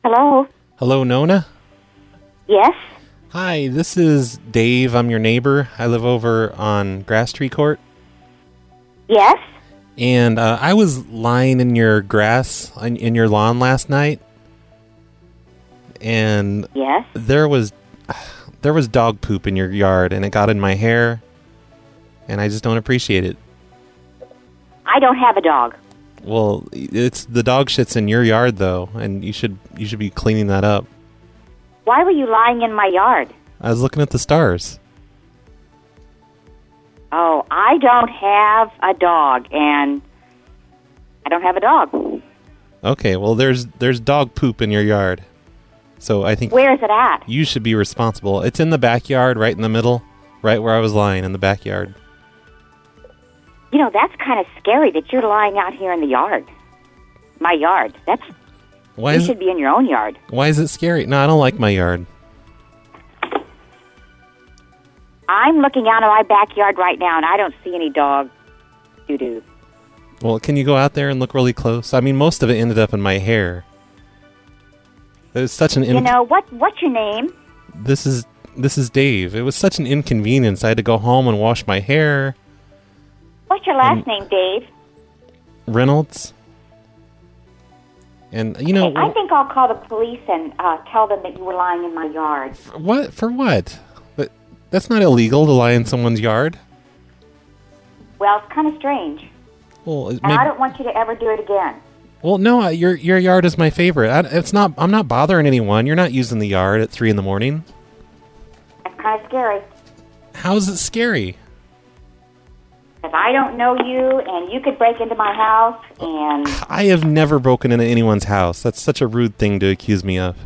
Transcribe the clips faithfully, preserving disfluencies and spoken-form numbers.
Hello? Hello, Nona? Yes? Hi, this is Dave. I'm your neighbor. I live over on Grass Tree Court. Yes? And uh, I was lying in your grass, in, in your lawn last night. And Yes? there was there was dog poop in your yard, and it got in my hair. And I just don't appreciate it. I don't have a dog. Well, it's the dog shit's in your yard, though, and you should you should be cleaning that up. Why were you lying in my yard? I was looking at the stars. Oh, I don't have a dog, and I don't have a dog. Okay, well, there's there's dog poop in your yard. So I think... Where is it at? You should be responsible. It's in the backyard, right in the middle, right where I was lying in the backyard. You know, that's kind of scary that you're lying out here in the yard. My yard. That's... Why you is should be in your own yard. Why is it scary? No, I don't like my yard. I'm looking out of my backyard right now, and I don't see any dog doo-doo. Well, can you go out there and look really close? I mean, most of it ended up in my hair. It was such an... You know, what? what's your name? This is this is Dave. It was such an inconvenience. I had to go home and wash my hair. What's your last and name, Dave? Reynolds. And, you know... Okay, I think I'll call the police and uh, tell them that you were lying in my yard. For what? For what? But that's not illegal to lie in someone's yard. Well, it's kind of strange. Well, it and may- I don't want you to ever do it again. Well, no, I- your your yard is my favorite. I, it's not. I'm not bothering anyone. You're not using the yard at three in the morning. That's kind of scary. How is it scary? Because I don't know you, and you could break into my house, and... I have never broken into anyone's house. That's such a rude thing to accuse me of.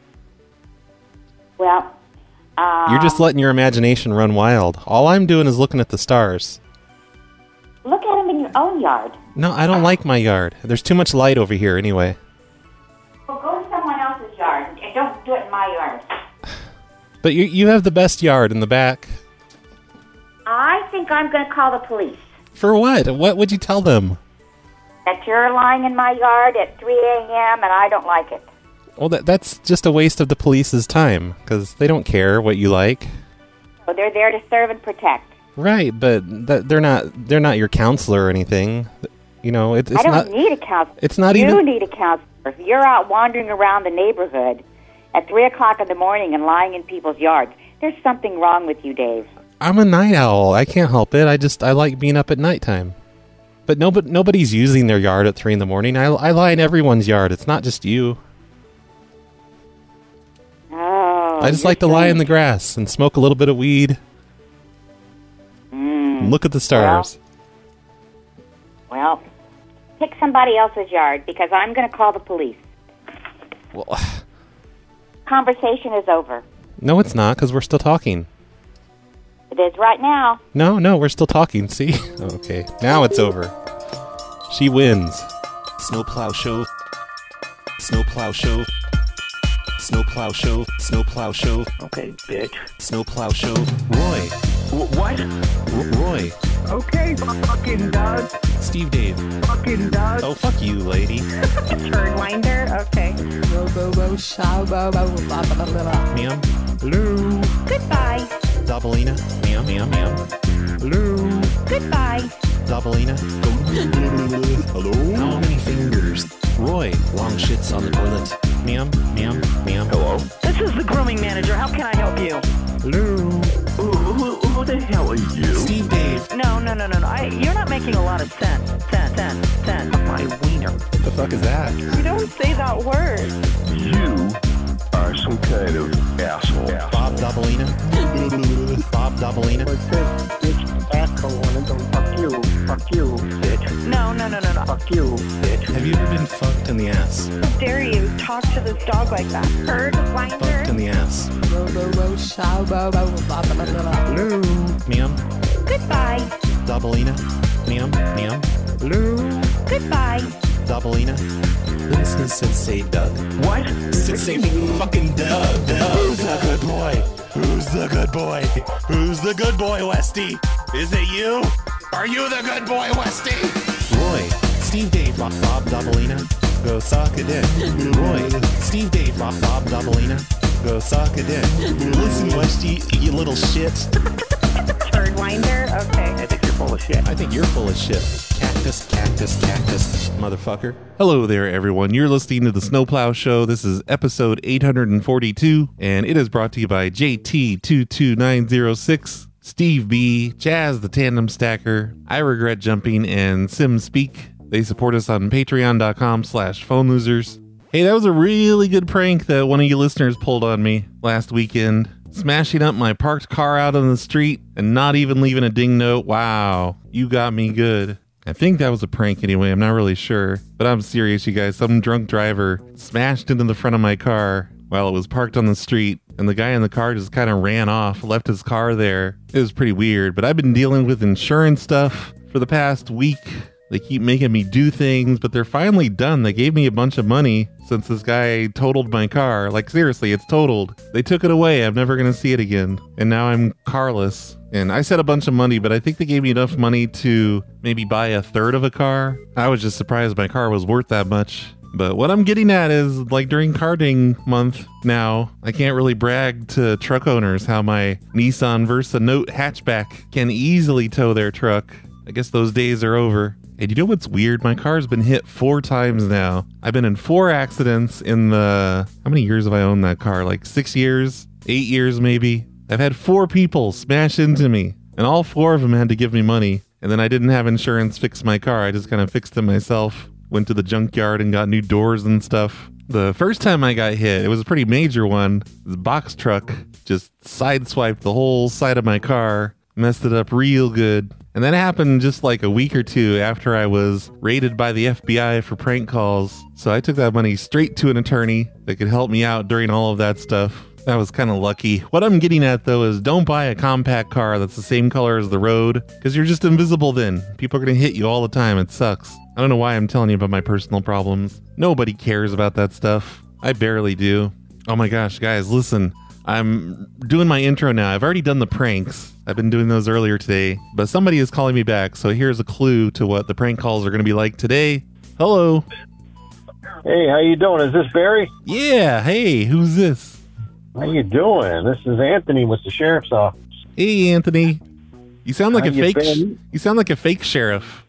Well, uh... You're just letting your imagination run wild. All I'm doing is looking at the stars. Look at them in your own yard. No, I don't like my yard. There's too much light over here anyway. Well, go to someone else's yard, and don't do it in my yard. But you you have the best yard in the back. I think I'm going to call the police. For what? What would you tell them? That you're lying in my yard at three a.m., and I don't like it. Well, that that's just a waste of the police's time, because they don't care what you like. Well, they're there to serve and protect. Right, but that, they're not they're not your counselor or anything. You know, it, it's I don't not, need a counselor. It's not you even... You need a counselor. If you're out wandering around the neighborhood at three o'clock in the morning and lying in people's yards, there's something wrong with you, Dave. I'm a night owl. I can't help it. I just I like being up at nighttime. But nobody nobody's using their yard at three in the morning. I I lie in everyone's yard. It's not just you. Oh. I just like to lie in the grass and smoke a little bit of weed. Mm. Look at the stars. Well, well, pick somebody else's yard because I'm going to call the police. Well, conversation is over. No, it's not, because we're still talking. It is right now. No, no, we're still talking. See? Okay, now it's over. She wins. Snowplow show. Snowplow show. Snowplow show. Snowplow show. Okay, bitch. Snowplow show. Roy. W- what? R- Roy. Okay, fucking Doug. Steve Dave. Fucking Doug. Oh, fuck you, lady. Turnwinder? Okay. Ma'am. Hello. Goodbye. Doubleina. Ma'am, ma'am, ma'am. Hello. Goodbye. Doubleina. Hello. How many fingers? Roy. Long shits on the toilet. Ma'am, ma'am, ma'am. Hello? This is the grooming manager. How can I help you? Hello. Who, who, who the hell are you? Steve Dave. No, no, no, no, no. I, you're not making a lot of sense. Sense, sense, sense. My wiener. What the fuck is that? You don't say that word. You are some kind of asshole. Bob Doubleina. Bob Doubleina. Fuck you. Fuck you, bitch. No, no, no, no, no. Fuck you, bitch. Have you ever been fucked in the ass? How dare you talk to this dog like that? Bird Fucked winder? in the ass. Hello. Ma'am. Goodbye. Doubleina. Ma'am, ma'am. Hello. Goodbye. Doubleina. This is Sensei Doug. What? Sensei fucking Doug. Doug. Who's the good boy? Who's the good boy? Who's the good boy, Westy? Is it you? Are you the good boy, Westy? Roy. Steve Dave. Bob, Bob Doubleina. Go suck a dick. Roy, Steve Dave, Bob, Bob Dobalina. Go suck a dick. Listen, Westy, you little shit. Turd winder? Okay. I think you're full of shit. I think you're full of shit. Cactus, cactus, cactus, motherfucker. Hello there, everyone. You're listening to The Snowplow Show. This is episode eight hundred forty-two, and it is brought to you by J T two two nine zero six, Steve B, Jazz the Tandem Stacker, I Regret Jumping, and SimSpeak. They support us on patreon.com slash phone losers. Hey, that was a really good prank that one of you listeners pulled on me last weekend. Smashing up my parked car out on the street and not even leaving a ding note. Wow, you got me good. I think that was a prank anyway, I'm not really sure. But I'm serious, you guys. Some drunk driver smashed into the front of my car while it was parked on the street, and the guy in the car just kind of ran off, left his car there. It was pretty weird, but I've been dealing with insurance stuff for the past week. They keep making me do things, but they're finally done. They gave me a bunch of money since this guy totaled my car. Like, seriously, it's totaled. They took it away. I'm never going to see it again. And now I'm carless. And I said a bunch of money, but I think they gave me enough money to maybe buy a third of a car. I was just surprised my car was worth that much. But what I'm getting at is, like, during karting month now, I can't really brag to truck owners how my Nissan Versa Note hatchback can easily tow their truck. I guess those days are over. And you know what's weird? My car's been hit four times now. I've been in four accidents in the... How many years have I owned that car? Like six years? Eight years maybe? I've had four people smash into me. And all four of them had to give me money. And then I didn't have insurance fix my car. I just kind of fixed it myself. Went to the junkyard and got new doors and stuff. The first time I got hit, it was a pretty major one. This box truck just sideswiped the whole side of my car. Messed it up real good. And that happened just like a week or two after I was raided by the F B I for prank calls. So I took that money straight to an attorney that could help me out during all of that stuff. That was kind of lucky. What I'm getting at, though, is don't buy a compact car that's the same color as the road, because you're just invisible then. People are going to hit you all the time. It sucks. I don't know why I'm telling you about my personal problems. Nobody cares about that stuff. I barely do. Oh my gosh, guys, listen. I'm doing my intro now. I've already done the pranks. I've been doing those earlier today, but somebody is calling me back, so here's a clue to what the prank calls are going to be like today. Hello. Hey, how you doing? Is this Barry? Yeah, hey, who's this? How you doing? This is Anthony with the sheriff's office. Hey, Anthony. You sound like How a you fake been? You sound like a fake sheriff.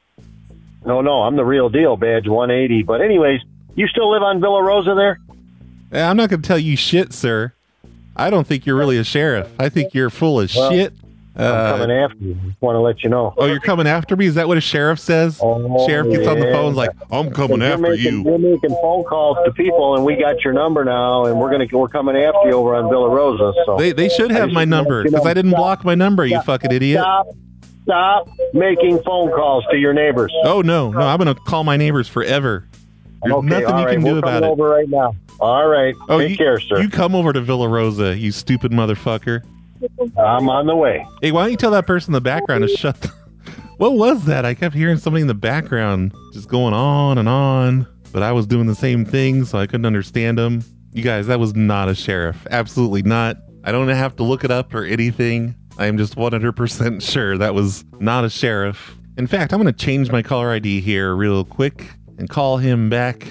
No, no, I'm the real deal, badge one eighty. But anyways, you still live on Villa Rosa there? Eh, I'm not going to tell you shit, sir. I don't think you're really a sheriff. I think you're full of Well, shit. I'm Uh, coming after you. Just want to let you know. oh, you're coming after me? Is that what a sheriff says? Oh, Sheriff gets on the yeah. phone and is like, I'm coming You're after making, you. You're making phone calls to people, and we got your number now, and we're gonna we're coming after you over on Villa Rosa. So They they should I have just my wanna number let you because know. I didn't Stop. block my number, you fucking idiot. Stop, stop making phone calls to your neighbors. Oh, no, no, I'm going to call my neighbors forever. There's okay, nothing all you right, can we're do about coming it. over right now. All right, Oh, take you, care, sir. you come over to Villa Rosa, you stupid motherfucker. I'm on the way. Hey, why don't you tell that person in the background to shut the... What was that? I kept hearing somebody in the background just going on and on, but I was doing the same thing, so I couldn't understand them. You guys, that was not a sheriff. Absolutely not. I don't have to look it up or anything. I am just one hundred percent sure that was not a sheriff. In fact, I'm going to change my caller I D here real quick and call him back.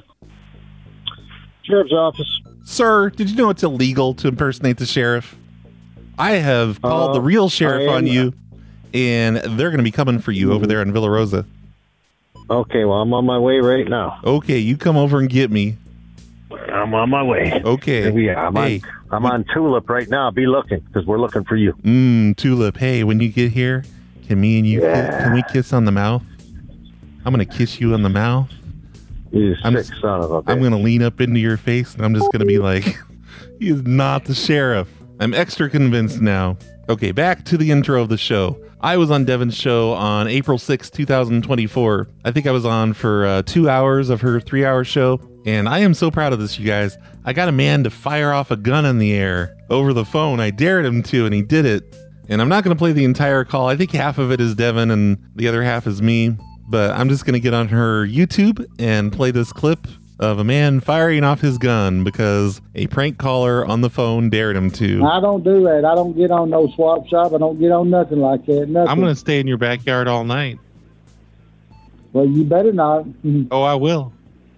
Sheriff's office. Sir, did you know it's illegal to impersonate the sheriff? I have called Uh, the real sheriff I am- on you, and they're going to be coming for you over there in Villa Rosa. Okay, well, I'm on my way right now. Okay, you come over and get me. I'm on my way. Okay. Here we are. I'm, Hey, on, I'm on Tulip right now. Be looking, because we're looking for you. mmm, Tulip, hey, when you get here, can me and you, Yeah. ki- can we kiss on the mouth? I'm going to kiss you on the mouth. You I'm sick s- son of a bitch. I'm going to lean up into your face, and I'm just going to be like, he is not the sheriff. I'm extra convinced now. Okay, back to the intro of the show. I was on Devin's show on April sixth, twenty twenty-four. I think I was on for uh, two hours of her three-hour show, and I am so proud of this, you guys. I got a man to fire off a gun in the air over the phone. I dared him to, and he did it. And I'm not going to play the entire call. I think half of it is Devin, and the other half is me. But I'm just going to get on her YouTube and play this clip of a man firing off his gun because a prank caller on the phone dared him to. I don't do that. I don't get on no swap shop. I don't get on nothing like that. Nothing. I'm going to stay in your backyard all night. Well, you better not. Oh, I will.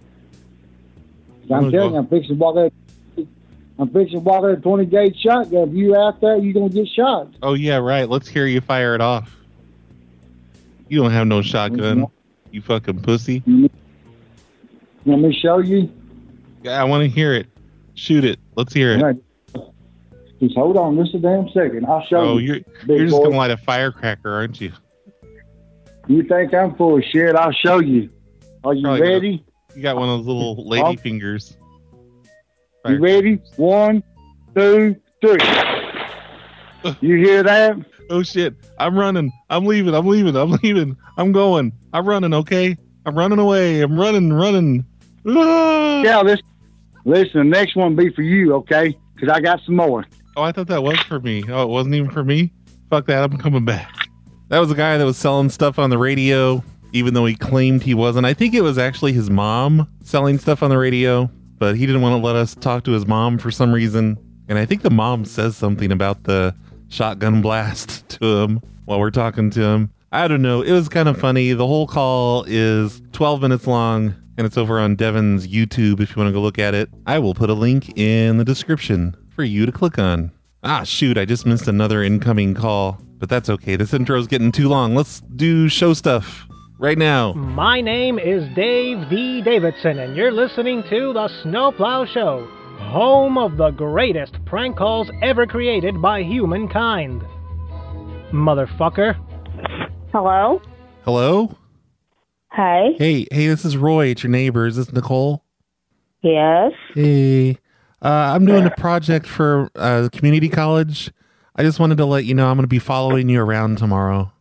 I'm I'm telling gonna you, I'm fixing to walk out. I'm fixing to walk out a twenty gauge shotgun. If you out there, you're gonna get shot. Oh yeah, right. Let's hear you fire it off. You don't have no shotgun, you fucking pussy. You want me to show you? Yeah, I want to hear it. Shoot it. Let's hear it. All right. Just hold on just a damn second. I'll show Oh, you. you're big you're just boy. gonna light a firecracker, aren't you? You think I'm full of shit? I'll show you. Are you Probably ready? You got one of those little lady Oh. fingers. You ready? One, two, three. You hear that? Oh shit! I'm running. I'm leaving. I'm leaving. I'm leaving. I'm going. I'm running. Okay. I'm running away. I'm running. Running. Ah! Yeah, listen. Listen, the next one will be for you, okay? Because I got some more. Oh, I thought that was for me. Oh, it wasn't even for me? Fuck that. I'm coming back. That was a guy that was selling stuff on the radio, even though he claimed he wasn't. I think it was actually his mom selling stuff on the radio, but he didn't want to let us talk to his mom for some reason. And I think the mom says something about the shotgun blast to him while we're talking to him. I don't know. It was kind of funny. The whole call is twelve minutes long, and it's over on Devin's YouTube if you want to go look at it. I will put a link in the description for you to click on. Ah, shoot, I just missed another incoming call, but that's okay. This intro's getting too long. Let's do show stuff right now. My name is Dave V. Davidson, and you're listening to The Snowplow Show, home of the greatest prank calls ever created by humankind. Motherfucker. Hello? Hello? Hi. Hey, hey, this is Roy. It's your neighbor. Is this Nicole? Yes. Hey, uh, I'm doing a project for uh, community college. I just wanted to let you know I'm going to be following you around tomorrow.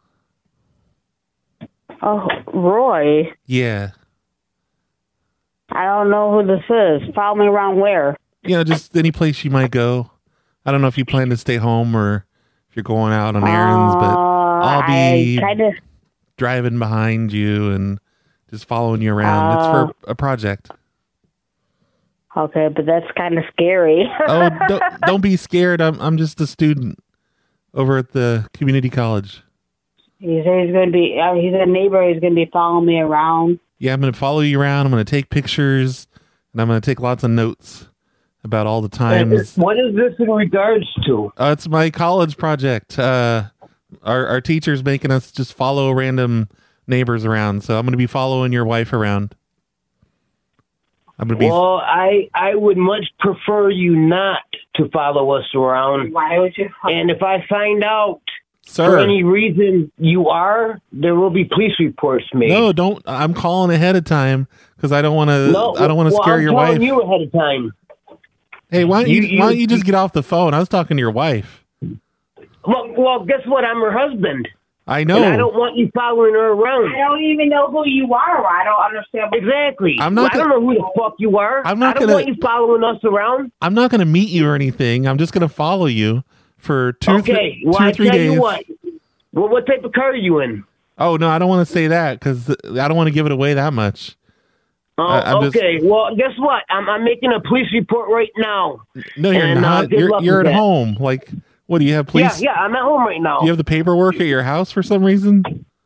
Oh, Roy. Yeah. I don't know who this is. Follow me around where? You know, just any place you might go. I don't know if you plan to stay home or if you're going out on errands, but I'll be I kinda... driving behind you and just following you around. It's Uh, for a project. Okay, but that's kind of scary. Oh, don't, don't be scared. I'm I'm just a student over at the community college. He said he's going to be, uh, he's a neighbor. He's going to be following me around. Yeah, I'm going to follow you around. I'm going to take pictures, and I'm going to take lots of notes about all the times. What is this in regards to? Uh, it's my college project. Uh, our our teacher's making us just follow random neighbors around, so I'm going to be following your wife around. I'm going to be. Well, I I would much prefer you not to follow us around. Why would you? And if I find out Sir. for any reason you are, there will be police reports made. No, don't. I'm calling ahead of time because I don't want to. No, I don't want to well, scare I'm your telling wife. you ahead of time. Hey, why don't you, You- you- why don't you just get off the phone? I was talking to your wife. Well, well, guess what? I'm her husband. I know. And I don't want you following her around. I don't even know who you are. I don't understand. What Exactly. I'm not Well, I gonna- don't know who the fuck you are. I'm not I don't gonna- want you following us around. I'm not going to meet you or anything. I'm just going to follow you for two, or Okay. three, Well, two or I three tell days. you what. Well, what type of car are you in? Oh no, I don't want to say that because I don't want to give it away that much. Oh, I- I'm just- okay. Well, guess what? I'm, I'm making a police report right now. No, you're And, uh, not. good you're luck you're with at that. home. Like, what do you have? Police? Yeah, yeah. I'm at home right now. Do you have the paperwork at your house for some reason?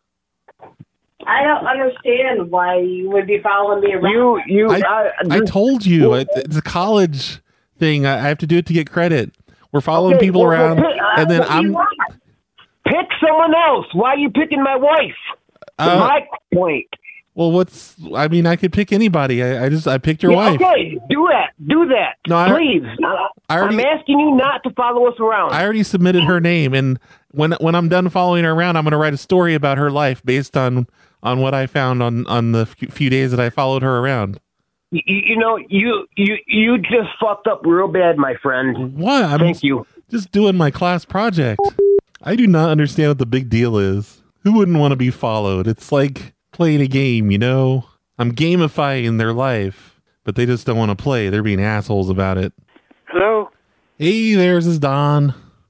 I don't understand why you would be following me around. You, you. I, I, I this- told you it, it's a college thing. I I have to do it to get credit. We're following Okay, people well, around, well, pick- uh, and then what do you I'm. want? Pick someone else. Why are you picking my wife? Uh, my point. Well, what's? I mean, I could pick anybody. I, I just I picked your Yeah, wife. Okay, do that. Do that. No, I- Please. I already- I'm asking you not to follow us around. I already submitted her name, and when when I'm done following her around, I'm going to write a story about her life based on on what I found on on the few few days that I followed her around. you, you know, you you you just fucked up real bad, my friend. What? I'm Thank you. just doing my class project. I do not understand what the big deal is. Who wouldn't want to be followed? It's like playing a game, you know? I'm gamifying their life, but they just don't want to play. They're being assholes about it. Hello? Hey, there's is Don.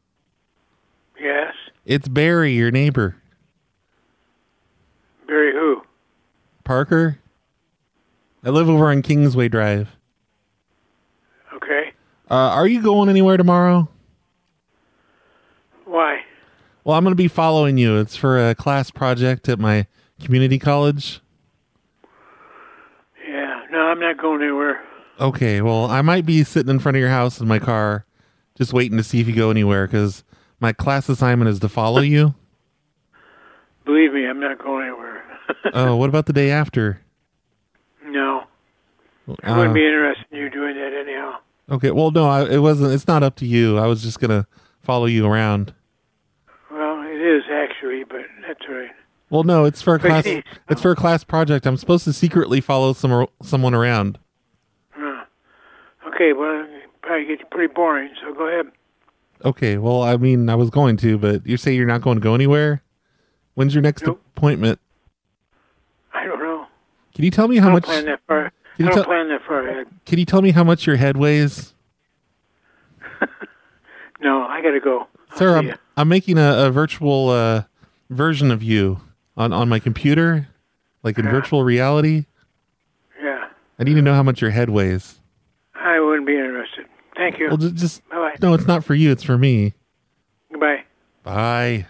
Yes? It's Barry, your neighbor. Barry who? Parker? I live over on Kingsway Drive. Okay. Uh, are you going anywhere tomorrow? Why? Well, I'm going to be following you. It's for a class project at my community college. Yeah, no, I'm not going anywhere. Okay, well, I might be sitting in front of your house in my car, just waiting to see if you go anywhere, because my class assignment is to follow you. Believe me, I'm not going anywhere. Oh, what about the day after? No. I Uh, wouldn't be interested in you doing that anyhow. Okay, well, no, I, it wasn't. It's not up to you. I was just gonna follow you around. Well, it is actually, but that's all right. Well, no, it's for a But class. see- It's for a class project. I'm supposed to secretly follow some someone around. Huh. Okay, well, it probably gets pretty boring, so go ahead. Okay, well, I mean, I was going to, but you say you're not going to go anywhere. When's your next Nope. appointment? I don't know. Can you tell me I how don't much? plan that far. Can I you don't tell- plan that far ahead. Can you tell me how much your head weighs? No, I gotta go. I'll Sir, see I'm, ya. I'm making a, a virtual uh, version of you on, on my computer, like in Yeah. virtual reality. Yeah, I need to know how much your head weighs. I wouldn't be interested. Thank you. Well, just, just Bye-bye. no, it's not for you. It's for me. Goodbye. Bye.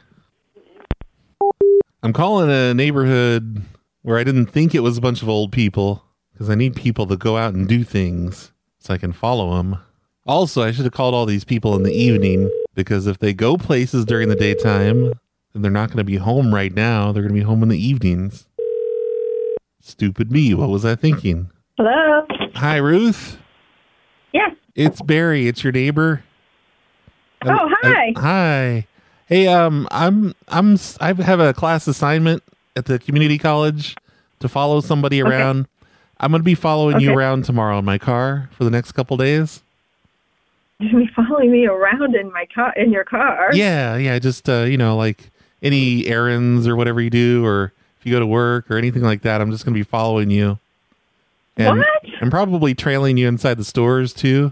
I'm calling a neighborhood where I didn't think it was a bunch of old people because I need people to go out and do things so I can follow them. Also, I should have called all these people in the evening because if they go places during the daytime, then they're not going to be home right now. They're going to be home in the evenings. Stupid me. What was I thinking? Hello? Hi, Ruth. Yes. It's Barry. It's your neighbor. Oh, hi. Uh, hi. Hey, um, I'm I'm s- I have a class assignment at the community college to follow somebody Okay. around. I'm going to be following you Okay. around tomorrow in my car for the next couple days. You're gonna be following me around in my car, in your car. Yeah, yeah, just uh, you know, like any errands or whatever you do, or if you go to work or anything like that. I'm just going to be following you. And What? I'm probably trailing you inside the stores too.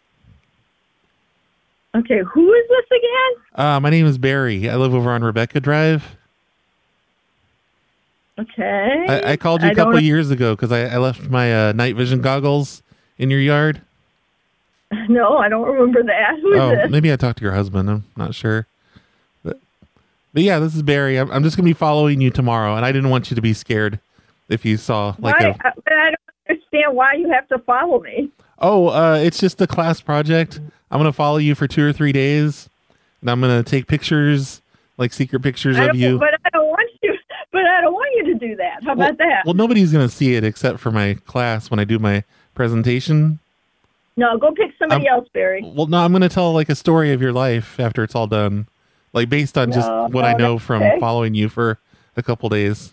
Okay, who is this again? Uh, my name is Barry. I live over on Rebecca Drive. Okay. I, I called you a I don't couple know- years ago because I, I left my uh, night vision goggles in your yard. No, I don't remember that. Who is Oh, this? maybe I talked to your husband. I'm not sure. But, but yeah, this is Barry. I'm, I'm just going to be following you tomorrow, and I didn't want you to be scared if you saw like why? a... I, I don't understand why you have to follow me. Oh, uh, it's just a class project. I'm going to follow you for two or three days, and I'm going to take pictures, like secret pictures I of don't, you. But I don't want you. But I don't want you to do that. How about that? Well, nobody's going to see it except for my class when I do my presentation. No, go pick somebody I'm- else, Barry. Well, no, I'm going to tell like a story of your life after it's all done, like based on just No, what no, I know that's from okay. following you for a couple days.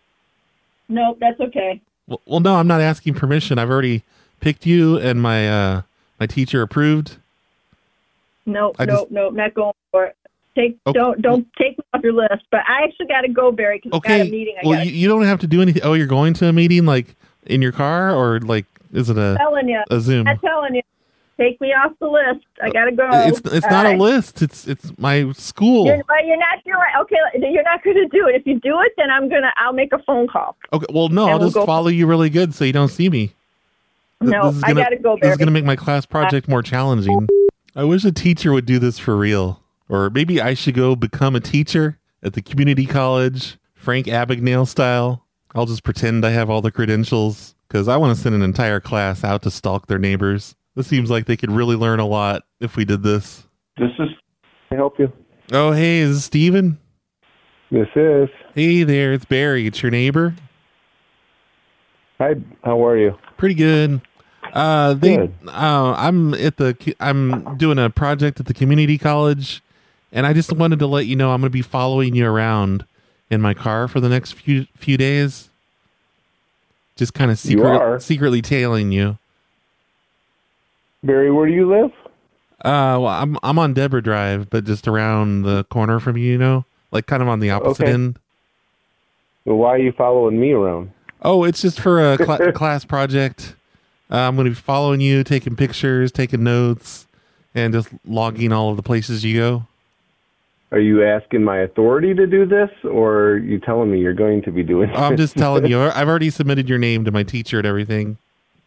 No, that's okay. Well, well, no, I'm not asking permission. I've already picked you, and my uh, my teacher approved. No, I no, just- no, not going for it. Take Okay. don't don't take me off your list. But I actually got to go, Barry, because I got a Okay. meeting. I Well, got you, you don't have to do anything. Oh, you're going to a meeting like in your car, or like is it a telling you, a Zoom? I'm telling you, take me off the list. I got to go. It's it's All not right. a list. It's it's my school. You're, but you're not. You're right. Okay, you're not going to do it. If you do it, then I'm gonna. I'll make a phone call. Okay. Well, no, And I'll we'll just go- follow you really good so you don't see me. Th- No, this is I gonna- gotta go, This is Barry. going to make my class project more challenging. I wish a teacher would do this for real. Or maybe I should go become a teacher at the community college, Frank Abagnale style. I'll just pretend I have all the credentials because I want to send an entire class out to stalk their neighbors. This seems like they could really learn a lot if we did this. This is. Can I help you? Oh, hey, is this Steven? This is. Hey there, it's Barry. It's your neighbor. Hi. How are you? Pretty good. Uh, they, Good. uh, I'm at the, I'm doing a project at the community college, and I just wanted to let you know I'm going to be following you around in my car for the next few few days. Just kind of You secret, are? secretly tailing you. Barry, where do you live? Uh, well, I'm I'm on Deborah Drive, but just around the corner from you, you know, like kind of on the opposite Okay. end. Well, why are you following me around? Oh, it's just for a cla class project. Uh, I'm going to be following you, taking pictures, taking notes, and just logging all of the places you go. Are you asking my authority to do this, or are you telling me you're going to be doing it? I'm just telling you. I've already submitted your name to my teacher and everything.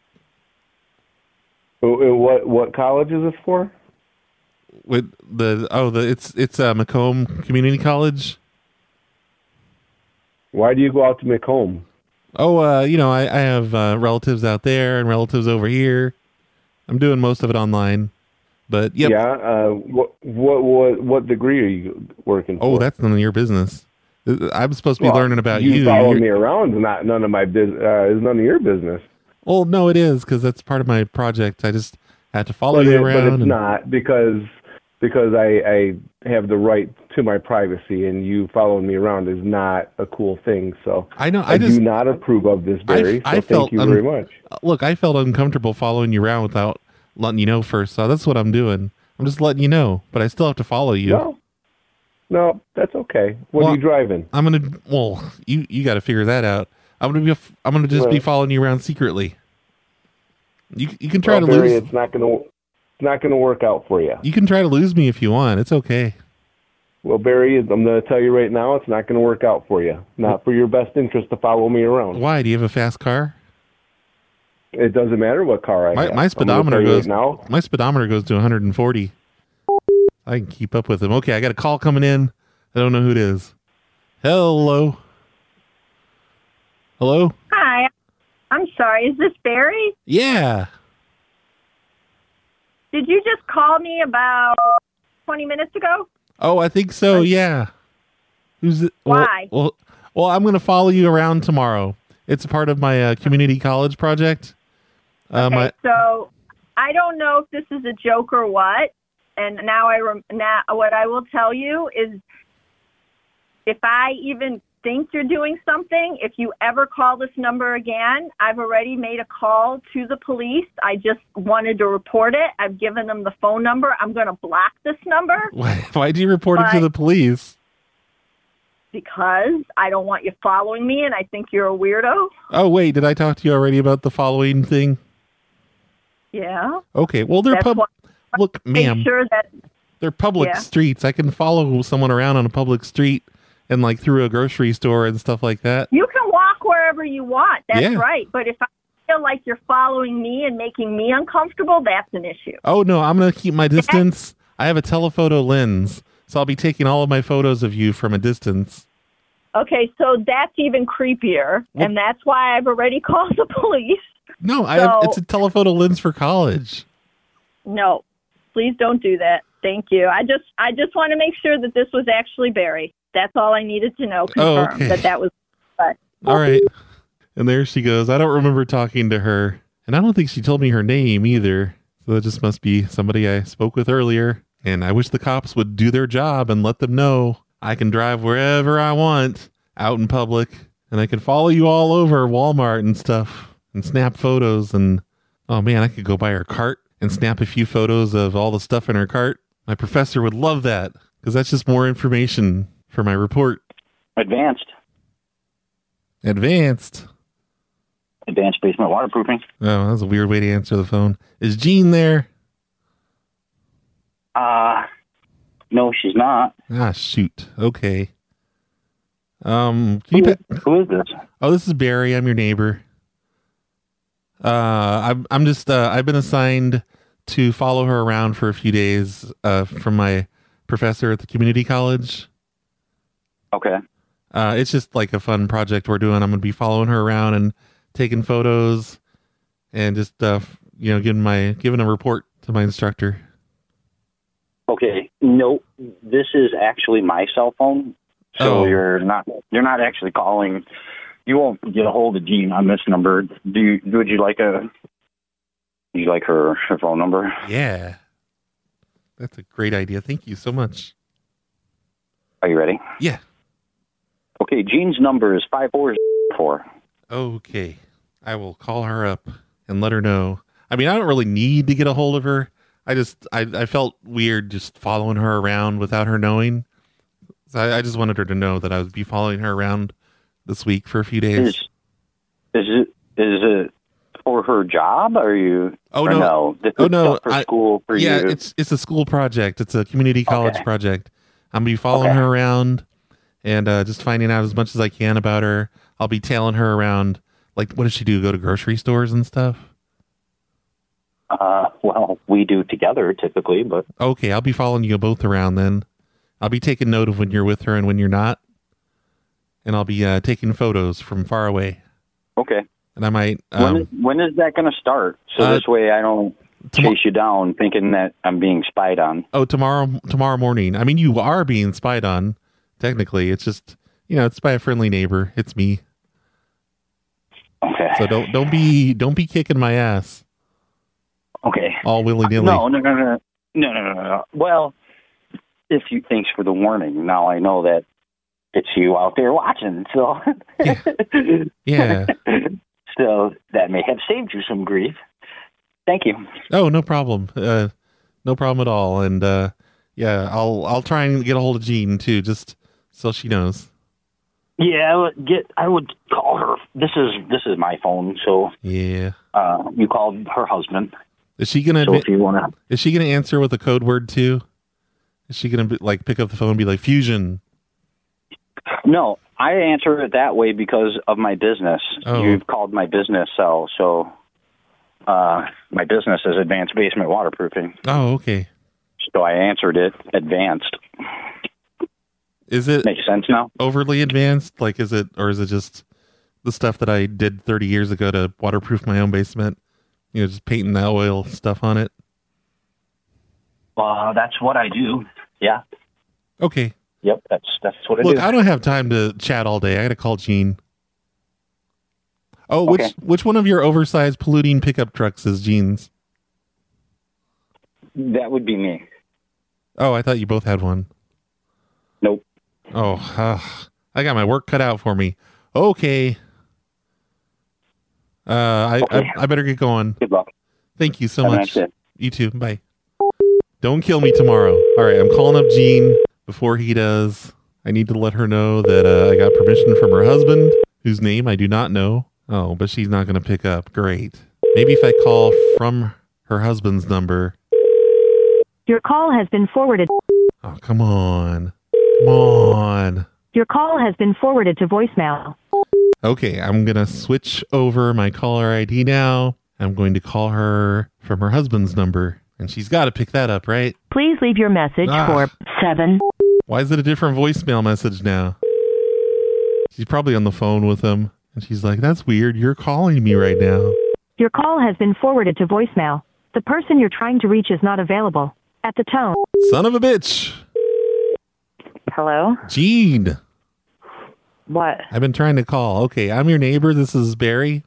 What what college is this for? With the oh, the it's it's uh, Macomb Community College. Why do you go out to Macomb? Oh, uh, you know, I, I have uh, relatives out there and relatives over here. I'm doing most of it online. But yep. Yeah. Uh, what what what what degree are you working? Oh, for? that's none of your business. I'm supposed to be well, learning about you. You following You're... me around is not none of my business. Uh, is none of your business. Well, no, it is because that's part of my project. I just had to follow but you it, around. But it's and... not because because I, I have the right to my privacy, and you following me around is not a cool thing. So I know. I, I just, do not approve of this, Barry. I, I so felt thank you un- very much. Look, I felt uncomfortable following you around without letting you know first. So that's what I'm doing. I'm just letting you know, but I still have to follow you. No, no, that's okay. What well, are you driving? I'm gonna. Well, you you got to figure that out. I'm gonna be. I'm gonna just well, be following you around secretly. You you can try well, to Barry, lose. It's not gonna. It's not gonna work out for you. You can try to lose me if you want. It's okay. Well, Barry, I'm gonna tell you right now, it's not gonna work out for you. Not for your best interest to follow me around. Why? Do you have a fast car? It doesn't matter what car I my, have. My speedometer goes right now. My speedometer goes to one hundred forty. I can keep up with him. Okay, I got a call coming in. I don't know who it is. Hello. Hello? Hi. I'm sorry. Is this Barry? Yeah. Did you just call me about twenty minutes ago? Oh, I think so. Yeah. Who's it? Why? Well, well, well I'm going to follow you around tomorrow. It's a part of my uh, community college project. Uh, okay, my, so I don't know if this is a joke or what. And now I rem- now what I will tell you is, if I even think you're doing something, if you ever call this number again, I've already made a call to the police. I just wanted to report it. I've given them the phone number. I'm going to block this number. Why, why do you report but, it to the police? Because I don't want you following me, and I think you're a weirdo. Oh, wait, did I talk to you already about the following thing? Yeah. Okay, well, they're pub- look, ma'am, sure that they're public yeah. streets. I can follow someone around on a public street and like through a grocery store and stuff like that. You can walk wherever you want. That's yeah. right. But if I feel like you're following me and making me uncomfortable, that's an issue. Oh, no, I'm going to keep my distance. I have a telephoto lens, so I'll be taking all of my photos of you from a distance. Okay, so that's even creepier, what? And that's why I've already called the police. No, so, I have, it's a telephoto lens for college. No, please don't do that. Thank you. I just I just want to make sure that this was actually Barry. That's all I needed to know. Confirm oh, okay. that that was. But, all right. And there she goes. I don't remember talking to her, and I don't think she told me her name either. So it just must be somebody I spoke with earlier. And I wish the cops would do their job and let them know I can drive wherever I want out in public, and I can follow you all over Walmart and stuff and snap photos. And oh man, I could go by her cart and snap a few photos of all the stuff in her cart. My professor would love that because that's just more information for my report. Advanced. Advanced. Advanced basement waterproofing. Oh, that's a weird way to answer the phone. Is Jean there? Uh, no, she's not. Ah, shoot. Okay. Um, can who, you pa- who is this? Oh, this is Barry. I'm your neighbor. Uh, I'm I'm just uh, I've been assigned to follow her around for a few days. Uh, from my professor at the community college. Okay. Uh, it's just like a fun project we're doing. I'm going to be following her around and taking photos, and just uh, you know, giving my giving a report to my instructor. Okay. No, this is actually my cell phone. So oh. you're not you're not actually calling. You won't get a hold of Jean on this number. Do you? Would you like a? Would you like her, her phone number? Yeah, that's a great idea. Thank you so much. Are you ready? Yeah. Okay, Jean's number is five four four. Okay, I will call her up and let her know. I mean, I don't really need to get a hold of her. I just I I felt weird just following her around without her knowing. So I, I just wanted her to know that I would be following her around this week for a few days. Is, is it is it for her job? Or are you? Oh or no! no? This oh is no! For I, school for yeah, you. it's it's a school project. It's a community college okay. project. I'm gonna be following okay. her around and uh, just finding out as much as I can about her. I'll be tailing her around. Like, what does she do? Go to grocery stores and stuff? Uh, well, we do together typically, but okay, I'll be following you both around then. I'll be taking note of when you're with her and when you're not, and I'll be uh, taking photos from far away. Okay. And I might. Um, when, is, when is that going to start? So uh, this way I don't tom- chase you down thinking that I'm being spied on. Oh, tomorrow tomorrow morning. I mean, you are being spied on, technically. It's just, you know, it's by a friendly neighbor. It's me. Okay. So don't don't be don't be kicking my ass. Okay. All willy nilly. No, no, no, no, no, no, no, no. Well, if you thanks for the warning. Now I know that it's you out there watching. So yeah. yeah. So that may have saved you some grief. Thank you. Oh, no problem. Uh, no problem at all. And uh, yeah, I'll I'll try and get a hold of Jean too, just so she knows. Yeah, I would get. I would call her. This is this is my phone, so yeah. Uh, you called her husband. Is she gonna? So if you wanna, is she gonna answer with a code word too? Is she gonna be, like pick up the phone and be like fusion? No, I answer it that way because of my business. Oh. You've called my business cell, so uh, my business is Advanced Basement Waterproofing. Oh, okay. So I answered it advanced. Is it makes sense now? Overly advanced? Like, is it, or is it just the stuff that I did thirty years ago to waterproof my own basement? You know, just painting the oil stuff on it. Uh, that's what I do. Yeah. Okay. Yep. That's that's what I Look, do. I don't have time to chat all day. I got to call Gene. Oh, which Okay. which one of your oversized polluting pickup trucks is Gene's? That would be me. Oh, I thought you both had one. Nope. Oh, uh, I got my work cut out for me. Okay. Uh, I, Okay. I I better get going. Good luck. Thank you so Have a much. nice day. You too. Bye. Don't kill me tomorrow. All right, I'm calling up Jean before he does. I need to let her know that uh, I got permission from her husband, whose name I do not know. Oh, but she's not going to pick up. Great. Maybe if I call from her husband's number. Your call has been forwarded. Oh, come on. Come on. Your call has been forwarded to voicemail. Okay, I'm going to switch over my caller I D now. I'm going to call her from her husband's number. And she's got to pick that up, right? Please leave your message Ah. for seven. Why is it a different voicemail message now? She's probably on the phone with him. And she's like, that's weird. You're calling me right now. Your call has been forwarded to voicemail. The person you're trying to reach is not available. At the tone. Son of a bitch. Hello? Gene. What? I've been trying to call. Okay, I'm your neighbor. This is Barry.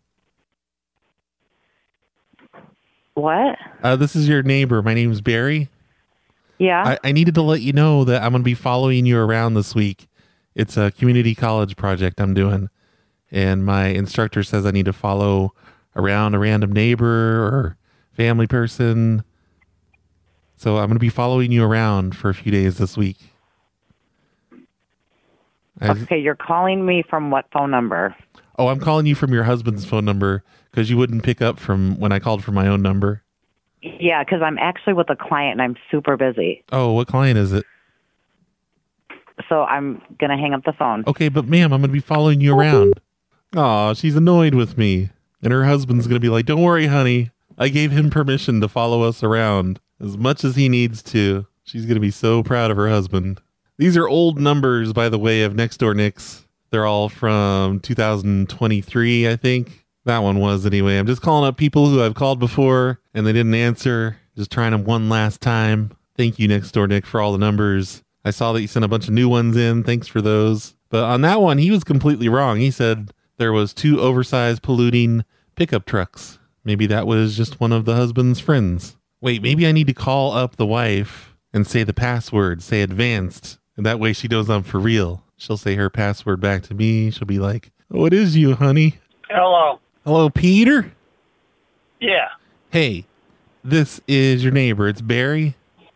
What? Uh, this is your neighbor. My name's Barry. Yeah? I, I needed to let you know that I'm going to be following you around this week. It's a community college project I'm doing. And my instructor says I need to follow around a random neighbor or family person. So I'm going to be following you around for a few days this week. I- Okay, you're calling me from what phone number? Oh, I'm calling you from your husband's phone number because you wouldn't pick up from when I called from my own number. Yeah, because I'm actually with a client and I'm super busy. Oh, what client is it? So I'm going to hang up the phone. Okay, but ma'am, I'm going to be following you around. Aw, she's annoyed with me. And her husband's going to be like, don't worry, honey. I gave him permission to follow us around as much as he needs to. She's going to be so proud of her husband. These are old numbers, by the way, of Next Door Nicks. They're all from two thousand twenty-three, I think. That one was anyway. I'm just calling up people who I've called before and they didn't answer. Just trying them one last time. Thank you, Next Door Nick, for all the numbers. I saw that you sent a bunch of new ones in. Thanks for those. But on that one, he was completely wrong. He said there was two oversized polluting pickup trucks. Maybe that was just one of the husband's friends. Wait, maybe I need to call up the wife and say the password, say advanced. And that way she knows I'm for real. She'll say her password back to me. She'll be like, oh, it is you, honey. Hello. Hello, Peter? Yeah. Hey, this is your neighbor. It's Barry.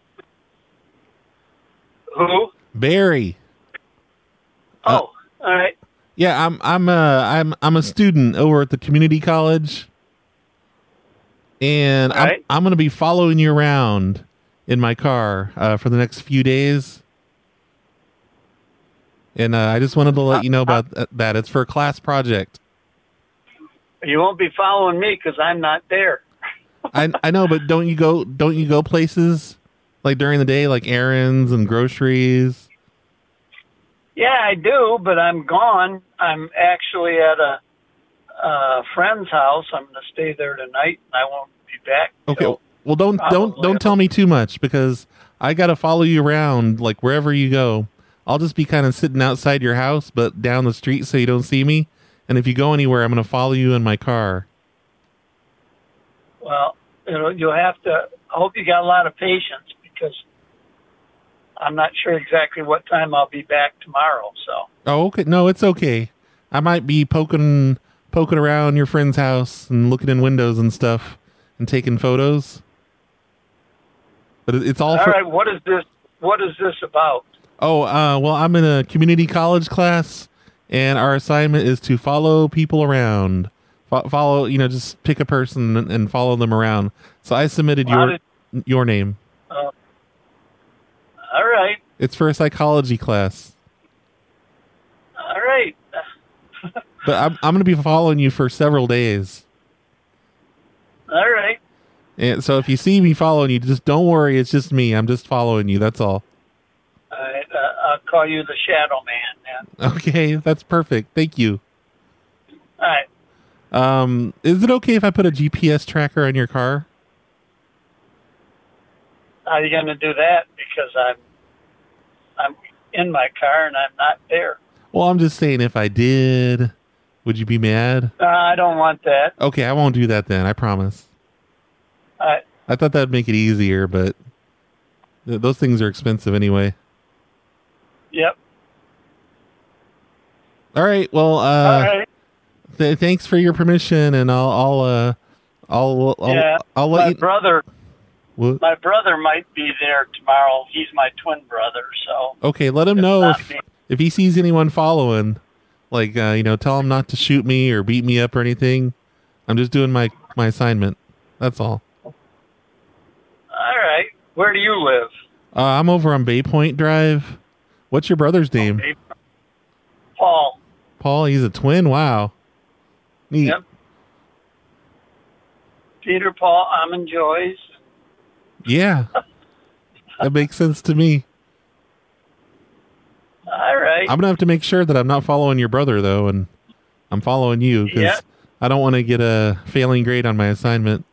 Who? Barry. Oh, all right. Yeah, I'm I'm uh I'm I'm a student over at the community college. And I'm Right. I'm going to be following you around in my car uh, for the next few days. And uh, I just wanted to let you know about th- that. It's for a class project. You won't be following me because I'm not there. I I know, but don't you go don't you go places like during the day, like errands and groceries? Yeah, I do, but I'm gone. I'm actually at a a friend's house. I'm going to stay there tonight, and I won't be back. Okay. till Well, don't don't probably don't tell me too much because I got to follow you around like wherever you go. I'll just be kind of sitting outside your house, but down the street so you don't see me. And if you go anywhere, I'm going to follow you in my car. Well, you know, you'll have to. I hope you got a lot of patience because I'm not sure exactly what time I'll be back tomorrow. So. Oh, okay. No, it's okay. I might be poking poking around your friend's house and looking in windows and stuff and taking photos. But it- it's all, All for. right. What is this? What is this about? Oh, uh, well, I'm in a community college class, and our assignment is to follow people around. Fo- follow, you know, just pick a person and, and follow them around. So I submitted How your your name. Uh, all right. It's for a psychology class. All right. But I'm I'm going to be following you for several days. All right. And so if you see me following you, just don't worry. It's just me. I'm just following you. That's all. All right. Uh, I'll call you the Shadow Man then. Okay, that's perfect. Thank you. All right. Um, is it okay if I put a G P S tracker on your car? How are you going to do that? Because I'm I'm in my car and I'm not there. Well, I'm just saying if I did, would you be mad? Uh, I don't want that. Okay, I won't do that then. I promise. All right. I thought that'd make it easier, but th- those things are expensive anyway. Yep. All right. Well, uh, All right. th- thanks for your permission, and I'll, I'll, uh, I'll, I'll, yeah. I'll let my you. brother. What? My brother might be there tomorrow. He's my twin brother, so. Okay, let him It's know not if me. if he sees anyone following. Like, uh, you know, tell him not to shoot me or beat me up or anything. I'm just doing my my assignment. That's all. All right. Where do you live? Uh, I'm over on Bay Point Drive. What's your brother's name? Paul. Paul. He's a twin. Wow. Neat. Yep. Peter Paul Almond Joyce. Yeah. That makes sense to me. All right. I'm gonna have to make sure that I'm not following your brother though, and I'm following you because Yeah. I don't want to get a failing grade on my assignment.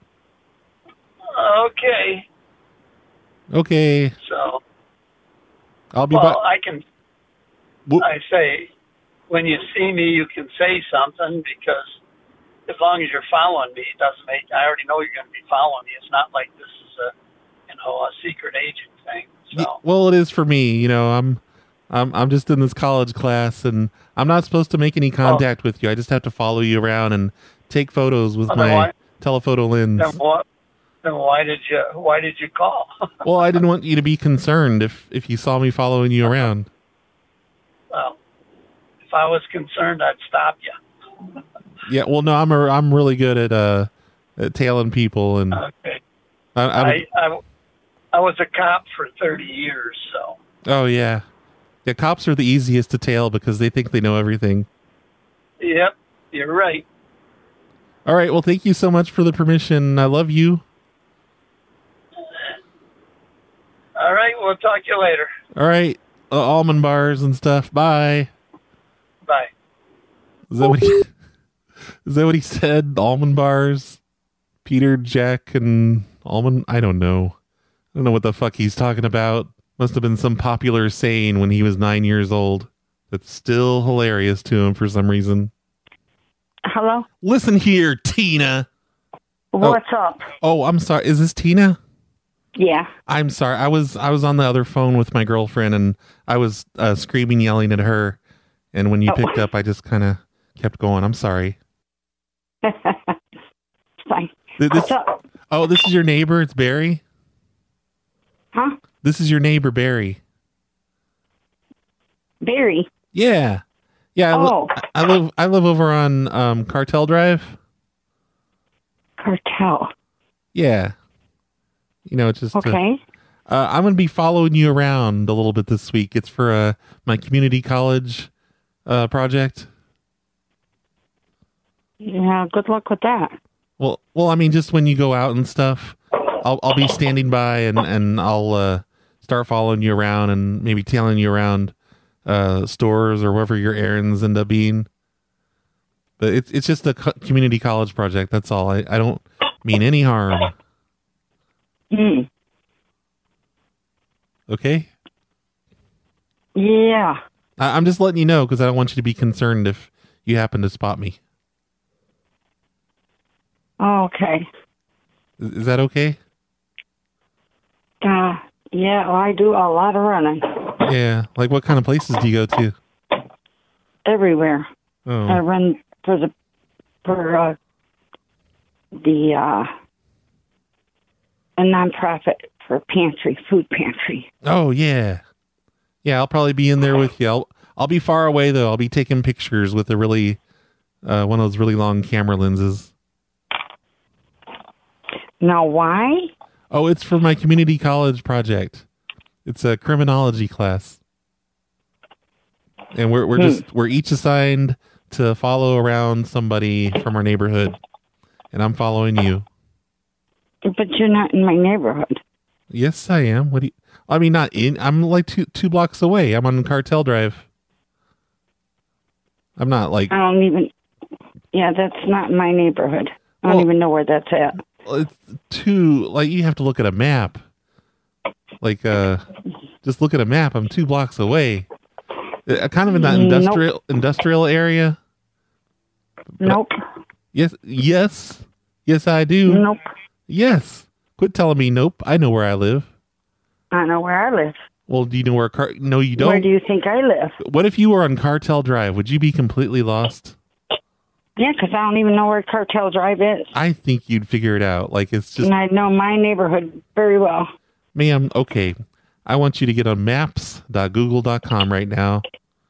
Okay. Okay. So. I'll be Well, back. I can. I say, when you see me, you can say something because as long as you're following me, it doesn't make. I already know you're going to be following me. It's not like this is a, you know, a secret agent thing. So. Well, it is for me. You know, I'm, I'm, I'm just in this college class, and I'm not supposed to make any contact with you. I just have to follow you around and take photos with Oh, my then why- telephoto lens. Then what? Then why did you? Why did you call? Well, I didn't want you to be concerned if if you saw me following you around. Well, if I was concerned, I'd stop you. Yeah. Well, no, I'm a, I'm really good at uh at tailing people, and Okay. I, I, I, I I was a cop for thirty years, so. oh yeah, yeah. Cops are the easiest to tail because they think they know everything. Yep, you're right. All right. Well, thank you so much for the permission. I love you. All right, we'll talk to you later. All right. Uh, almond bars and stuff. Bye. Bye. Is that what he, is that what he said? Almond bars? Peter, Jack, and almond? I don't know. I don't know what the fuck he's talking about. Must have been some popular saying when he was nine years old. That's still hilarious to him for some reason. Hello? Listen here, Tina. What's up? Oh, I'm sorry. Is this Tina? Yeah. I'm sorry. I was I was on the other phone with my girlfriend, and I was uh, screaming, yelling at her. And when you Oh. picked up, I just kind of kept going. I'm sorry. Fine. Th- This, What's up? oh, this is your neighbor. It's Barry. Huh? This is your neighbor, Barry. Barry? Yeah, yeah. I, li- Oh. I live. I live over on um, Cartel Drive. Cartel. Yeah. You know, it's just uh, Okay. uh, I'm going to be following you around a little bit this week. It's for uh, my community college uh, project. Yeah, good luck with that. Well, well, I mean, just when you go out and stuff, I'll I'll be standing by and and I'll uh, start following you around and maybe tailing you around uh, stores or wherever your errands end up being. But it's it's just a co- community college project. That's all. I, I don't mean any harm. Mm. Okay? Yeah. I, I'm just letting you know because I don't want you to be concerned if you happen to spot me. Okay. Is, is that okay? Uh, yeah, well, I do a lot of running. Yeah. Like what kind of places do you go to? Everywhere. Oh. I run for the for uh, the uh, a nonprofit for pantry, food pantry. Oh, yeah. Yeah, I'll probably be in there with you. I'll, I'll be far away, though. I'll be taking pictures with a really, uh, one of those really long camera lenses. Now, why? Oh, it's for my community college project. It's a criminology class. And we're we're Hmm. just we're each assigned to follow around somebody from our neighborhood. And I'm following you. But you're not in my neighborhood. Yes, I am. What do you I mean not in I'm like two two blocks away. I'm on Cartel Drive. I'm not like I don't even. Yeah, that's not my neighborhood. I don't Well- even know where that's at. it's too like you have to look at a map. Like uh just look at a map. I'm two blocks away. Uh, kind of in that Nope. industrial industrial area. Nope. Yes, yes. Yes, I do. Nope. Yes. Quit telling me nope. I know where I live. I know where I live. Well, do you know where car No, you don't. Where do you think I live? What if you were on Cartel Drive? Would you be completely lost? Yeah, 'cause I don't even know where Cartel Drive is. I think you'd figure it out. Like it's just And I know my neighborhood very well. Ma'am, okay. I want you to get on maps dot google dot com right now.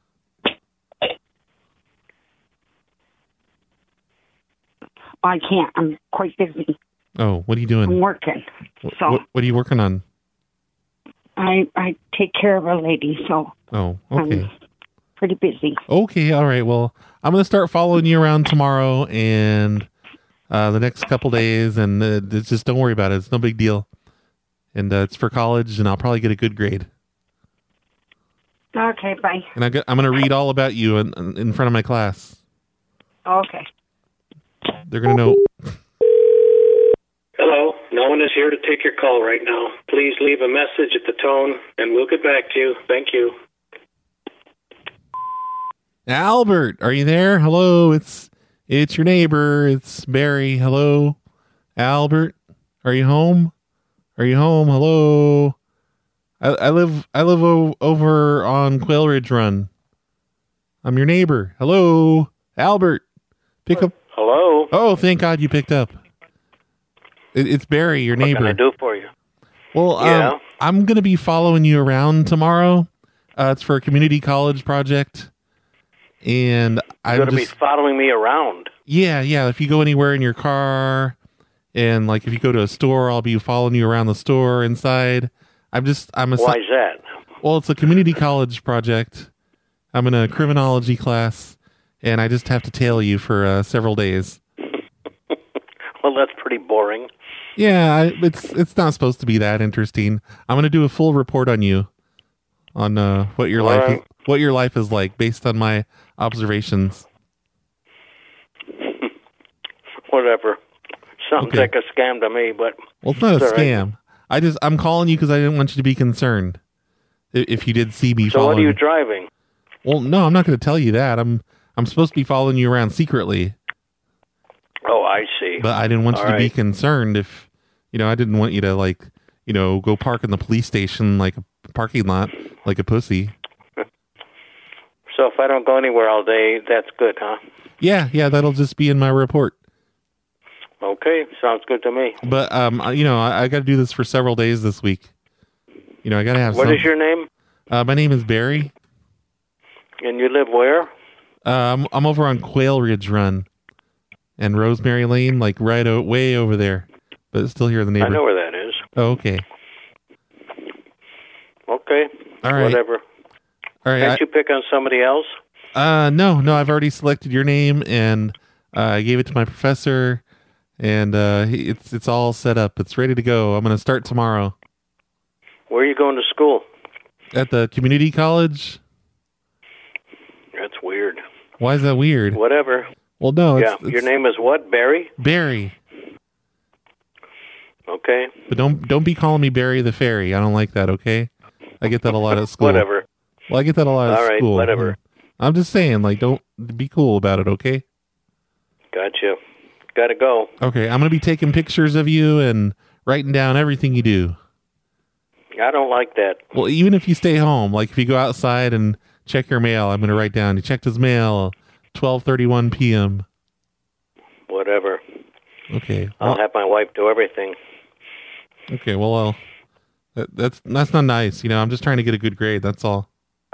I can't. I'm quite busy. Oh, what are you doing? I'm working. Wh- So what, what are you working on? I I take care of a lady, so Oh, okay. I'm pretty busy. Okay, all right. Well, I'm going to start following you around tomorrow and uh, the next couple days, and uh, it's just don't worry about it. It's no big deal. And uh, it's for college, and I'll probably get a good grade. Okay, bye. And I got, I'm going to read all about you in, in front of my class. Okay. They're going to know. Hello, no one is here to take your call right now. Please leave a message at the tone, and we'll get back to you. Thank you. Albert, are you there? Hello, it's it's your neighbor. It's Barry. Hello, Albert, are you home? Are you home? Hello. I, I live I live o- over on Quail Ridge Run. I'm your neighbor. Hello, Albert. Pick up. Hello. Oh, thank God you picked up. It, it's Barry, your What neighbor. can I do for you? Well, Yeah. um, I'm going to be following you around tomorrow. Uh, it's for a community college project. And You're I'm going to be just, following me around. yeah, yeah. If you go anywhere in your car and like if you go to a store, I'll be following you around the store inside. I'm just, I'm a, Why is that? well, it's a community college project. I'm in a criminology class and I just have to tail you for uh, several days. Well, that's pretty boring. Yeah, I, it's it's not supposed to be that interesting. I'm going to do a full report on you, on uh, what your All life right. what your life is like based on my observations. Whatever. Sounds Okay. like a scam to me, but Well, it's not a all right. scam. I just I'm calling you because I didn't want you to be concerned i- if you did see me. So what following. are you driving? Well, no, I'm not going to tell you that. I'm I'm supposed to be following you around secretly, Oh, I see. but I didn't want All you to be right. concerned if you know I didn't want you to like you know go park in the police station like a parking lot like a pussy. So if I don't go anywhere all day, that's good, huh? Yeah, yeah, that'll just be in my report. Okay, sounds good to me. But um, I- you know, I, I got to do this for several days this week. You know, I got to have. What some, is your name? Uh, my name is Barry. And you live where? Uh, I'm I'm over on Quail Ridge Run, and Rosemary Lane, like right o- way over there, but it's still here in the I neighborhood. know where that is. Oh, okay. Okay. All right. Whatever. All right. Can't you pick on somebody else? I, uh, no, no, I've already selected your name, and uh, I gave it to my professor, and uh, he- it's it's all set up. It's ready to go. I'm going to start tomorrow Where are you going to school? at the community college. That's weird. Why is that weird? Whatever. Well, no, it's, yeah. it's Your name is what? Barry? Barry. Okay. But don't don't be calling me Barry the Fairy. I don't like that, okay? I get that a lot at school. Whatever. Well, I get that a lot at All right, school. whatever. I'm just saying, like, don't be cool about it, okay? Gotcha. Gotta go. Okay, I'm going to be taking pictures of you and writing down everything you do. I don't like that. Well, even if you stay home, like if you go outside and check your mail, I'm going to write down, you checked his mail, twelve thirty-one p.m. Whatever. Okay. I'll Well, have my wife do everything. okay, well, I'll, that, that's that's not nice. You know, I'm just trying to get a good grade, that's all.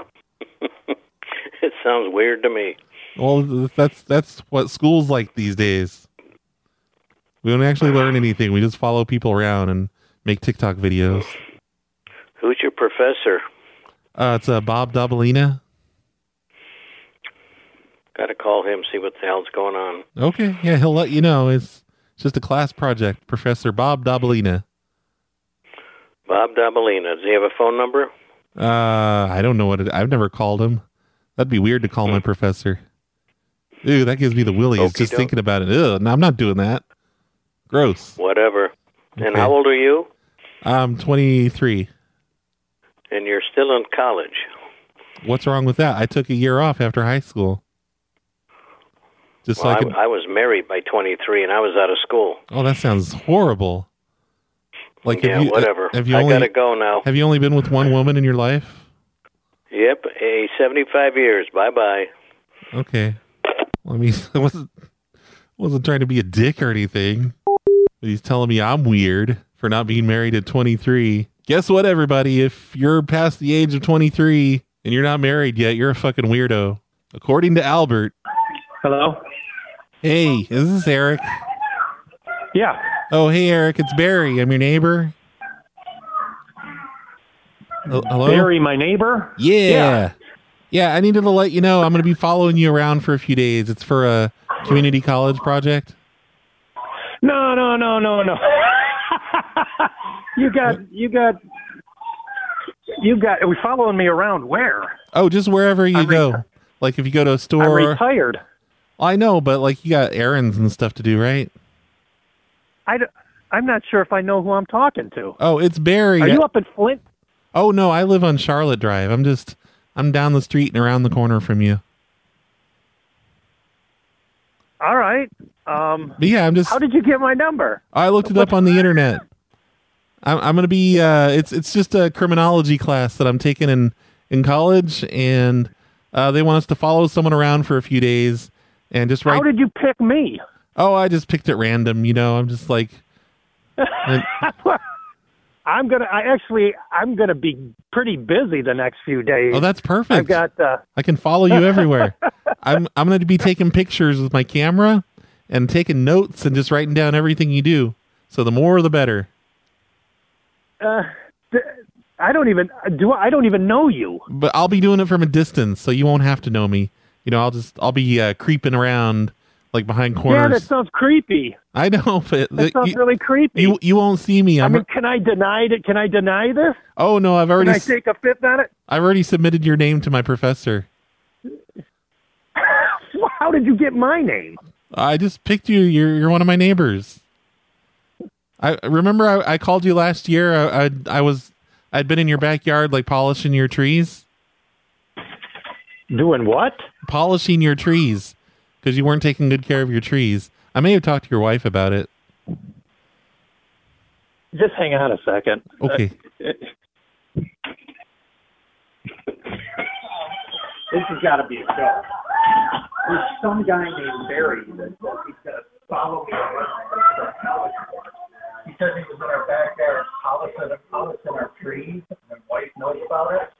It sounds weird to me. Well, that's that's what school's like these days. We don't actually learn anything. We just follow people around and make TikTok videos. Who's your professor? Uh, it's uh, Bob Dabalina. Got to call him, see what the hell's going on. Okay, yeah, he'll let you know. It's just a class project. Professor Bob Dabalina. Bob Dabalina. Does he have a phone number? Uh, I don't know what it. I've never called him. That'd be weird to call my professor. Ew, that gives me the willies just Okey-doke. thinking about it. Ugh, no, I'm not doing that. Gross. Whatever. And Okay. how old are you? I'm twenty-three. And you're still in college. What's wrong with that? I took a year off after high school. Just Well, so I I, could. I was married by twenty-three, and I was out of school. Oh, that sounds horrible. Like, Yeah, have you, whatever. Have you I only, gotta go now. Have you only been with one woman in your life? Yep, a seventy-five years. Bye-bye. Okay. Well, I mean, I wasn't wasn't trying to be a dick or anything. But he's telling me I'm weird for not being married at twenty-three. Guess what, everybody? If you're past the age of twenty-three and you're not married yet, you're a fucking weirdo. According to Albert. Hello? Hey, is this Eric? Yeah. Oh, hey, Eric, it's Barry. I'm your neighbor. Hel- Hello? Barry, my neighbor? Yeah. Yeah. Yeah, I needed to let you know I'm going to be following you around for a few days. It's for a community college project. No, no, no, no, no. you got, you got, you got, are we following me around where? Oh, just wherever you I'm go. reti- Like if you go to a I'm store. retired. I know, but like you got errands and stuff to do, right? I d- I'm not sure if I know who I'm talking to. Oh, it's Barry. Are you up in Flint? Oh, no, I live on Charlotte Drive. I'm just, I'm down the street and around the corner from you. All right. Um, But yeah, I'm just. How did you get my number? I looked it up on the internet. I'm, I'm going to be, uh, it's it's just a criminology class that I'm taking in, in college, and uh, they want us to follow someone around for a few days and just write. How did you pick me? Oh, I just picked at random, you know, I'm just like. and- I'm gonna. I actually. I'm gonna be pretty busy the next few days. oh, that's perfect. I've got. Uh, I can follow you everywhere. I'm I'm going to be taking pictures with my camera and taking notes and just writing down everything you do. So the more, the better. uh, th- I don't even do. I don't even know you. But I'll be doing it from a distance, so you won't have to know me. You know, I'll just I'll be uh, creeping around like behind Yeah, corners. that sounds creepy. I know, but That sounds you, really creepy. you you won't see me. I I'm, mean, can I deny it? Can I deny this? oh no, I've Can already I s- take a fifth on it? I've already submitted your name to my professor. How did you get my name? I just picked you. You're you're one of my neighbors. I remember I, I called you last year. I, I I was I'd been in your backyard like polishing your trees. Doing what? Polishing your trees because you weren't taking good care of your trees. I may have talked to your wife about it. Just hang on a second. Okay. Uh, this has got to be a joke. There's some guy named Barry that says he's going to follow me around. He said he was in our backyard polishing, polishing our trees, and my wife knows about it.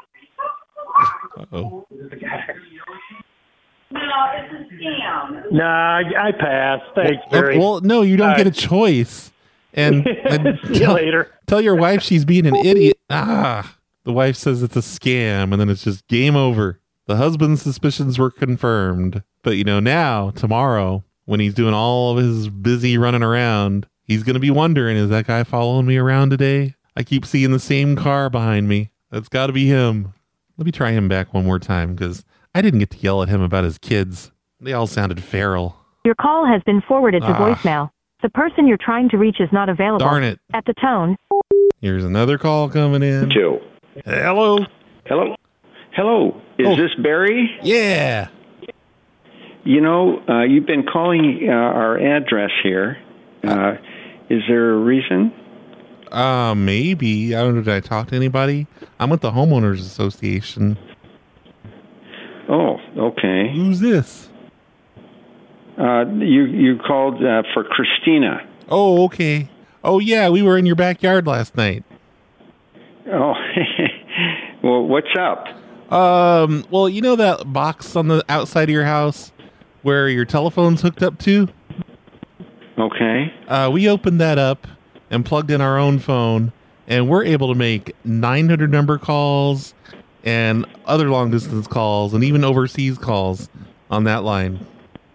Uh-oh. This is a guy. No, it's a scam. Nah, I, I pass. Thanks, Well, Barry. well, no, you don't All get a right. choice. And, and See you tell, later. tell your wife she's being an idiot. Ah, the wife says it's a scam, and then it's just game over. The husband's suspicions were confirmed. But, you know, now, tomorrow, when he's doing all of his busy running around, he's going to be wondering, is that guy following me around today? I keep seeing the same car behind me. That's got to be him. Let me try him back one more time, because I didn't get to yell at him about his kids. They all sounded feral. Your call has been forwarded to Ah. voicemail. The person you're trying to reach is not available. Darn it. At the tone. Here's another call coming in. Joe. Hello. Hello. Hello. Is Oh. this Barry? Yeah. You know, uh, you've been calling uh, our address here. Uh, is there a reason? Uh, maybe. I don't know. Did I talk to anybody? I'm with the Homeowners Association. Oh, okay. Who's this? Uh, you you called uh, for Christina. Oh, okay. Oh, yeah. We were in your backyard last night. Oh, well, what's up? Um, well, you know that box on the outside of your house where your telephone's hooked up to? Okay. Uh, we opened that up and plugged in our own phone, and we're able to make nine hundred number calls and other long distance calls and even overseas calls on that line.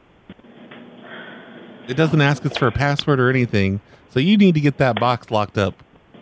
It doesn't ask us for a password or anything, so you need to get that box locked up.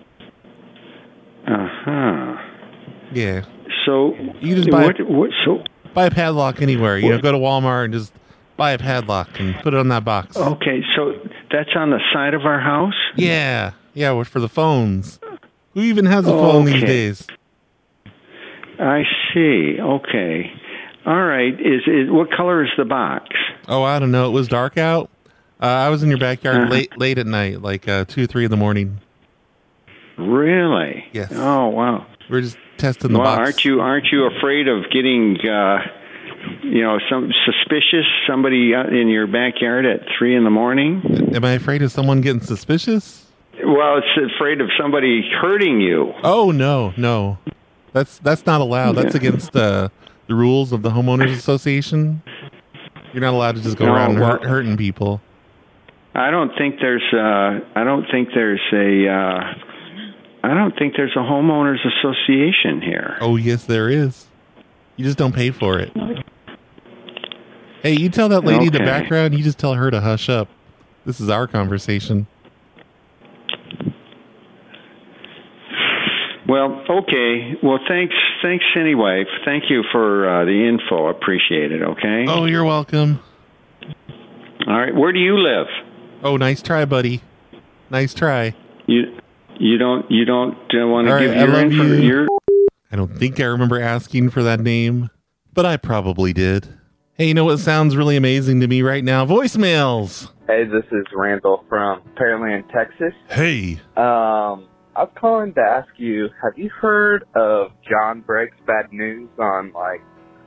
Uh-huh. Yeah. So, you just buy, what, what, so, buy a padlock anywhere. You know, What? go to Walmart and just buy a padlock and put it on that box. okay, so that's on the side of our house? Yeah. Yeah, well, for the phones. Who even has a phone these Okay. days? I see. Okay. All right. Is it what color is the box? Oh, I don't know. It was dark out. Uh, I was in your backyard Uh-huh. late late at night, like uh, two or three in the morning. Really? Yes. Oh, wow. We are just testing the well, box. aren't you aren't you afraid of getting uh, you know some suspicious somebody out in your backyard at three in the morning? Am I afraid of someone getting suspicious? Well, it's afraid of somebody hurting you. Oh no, no, that's that's not allowed. That's Yeah. against uh, the rules of the homeowners association. You're not allowed to just go No, around well- hurt, hurting people. I don't think there's uh, I don't think there's a uh, I don't think there's a homeowners association here. Oh yes, there is. You just don't pay for it. Hey, you tell that lady in the Okay. background. You just tell her to hush up. This is our conversation. Well, okay. Well, thanks. Thanks anyway. Thank you for uh, the info. Appreciate it. Okay. Oh, you're welcome. All right. Where do you live? Oh, nice try, buddy. Nice try. You you don't you don't uh, want to All give right, I your love info? you. Your I don't think I remember asking for that name, but I probably did. Hey, you know what sounds really amazing to me right now? Voicemails. Hey, this is Randall from Pearland, Texas. Hey. Um, I was calling to ask you, have you heard of John Briggs' Bad News on, like,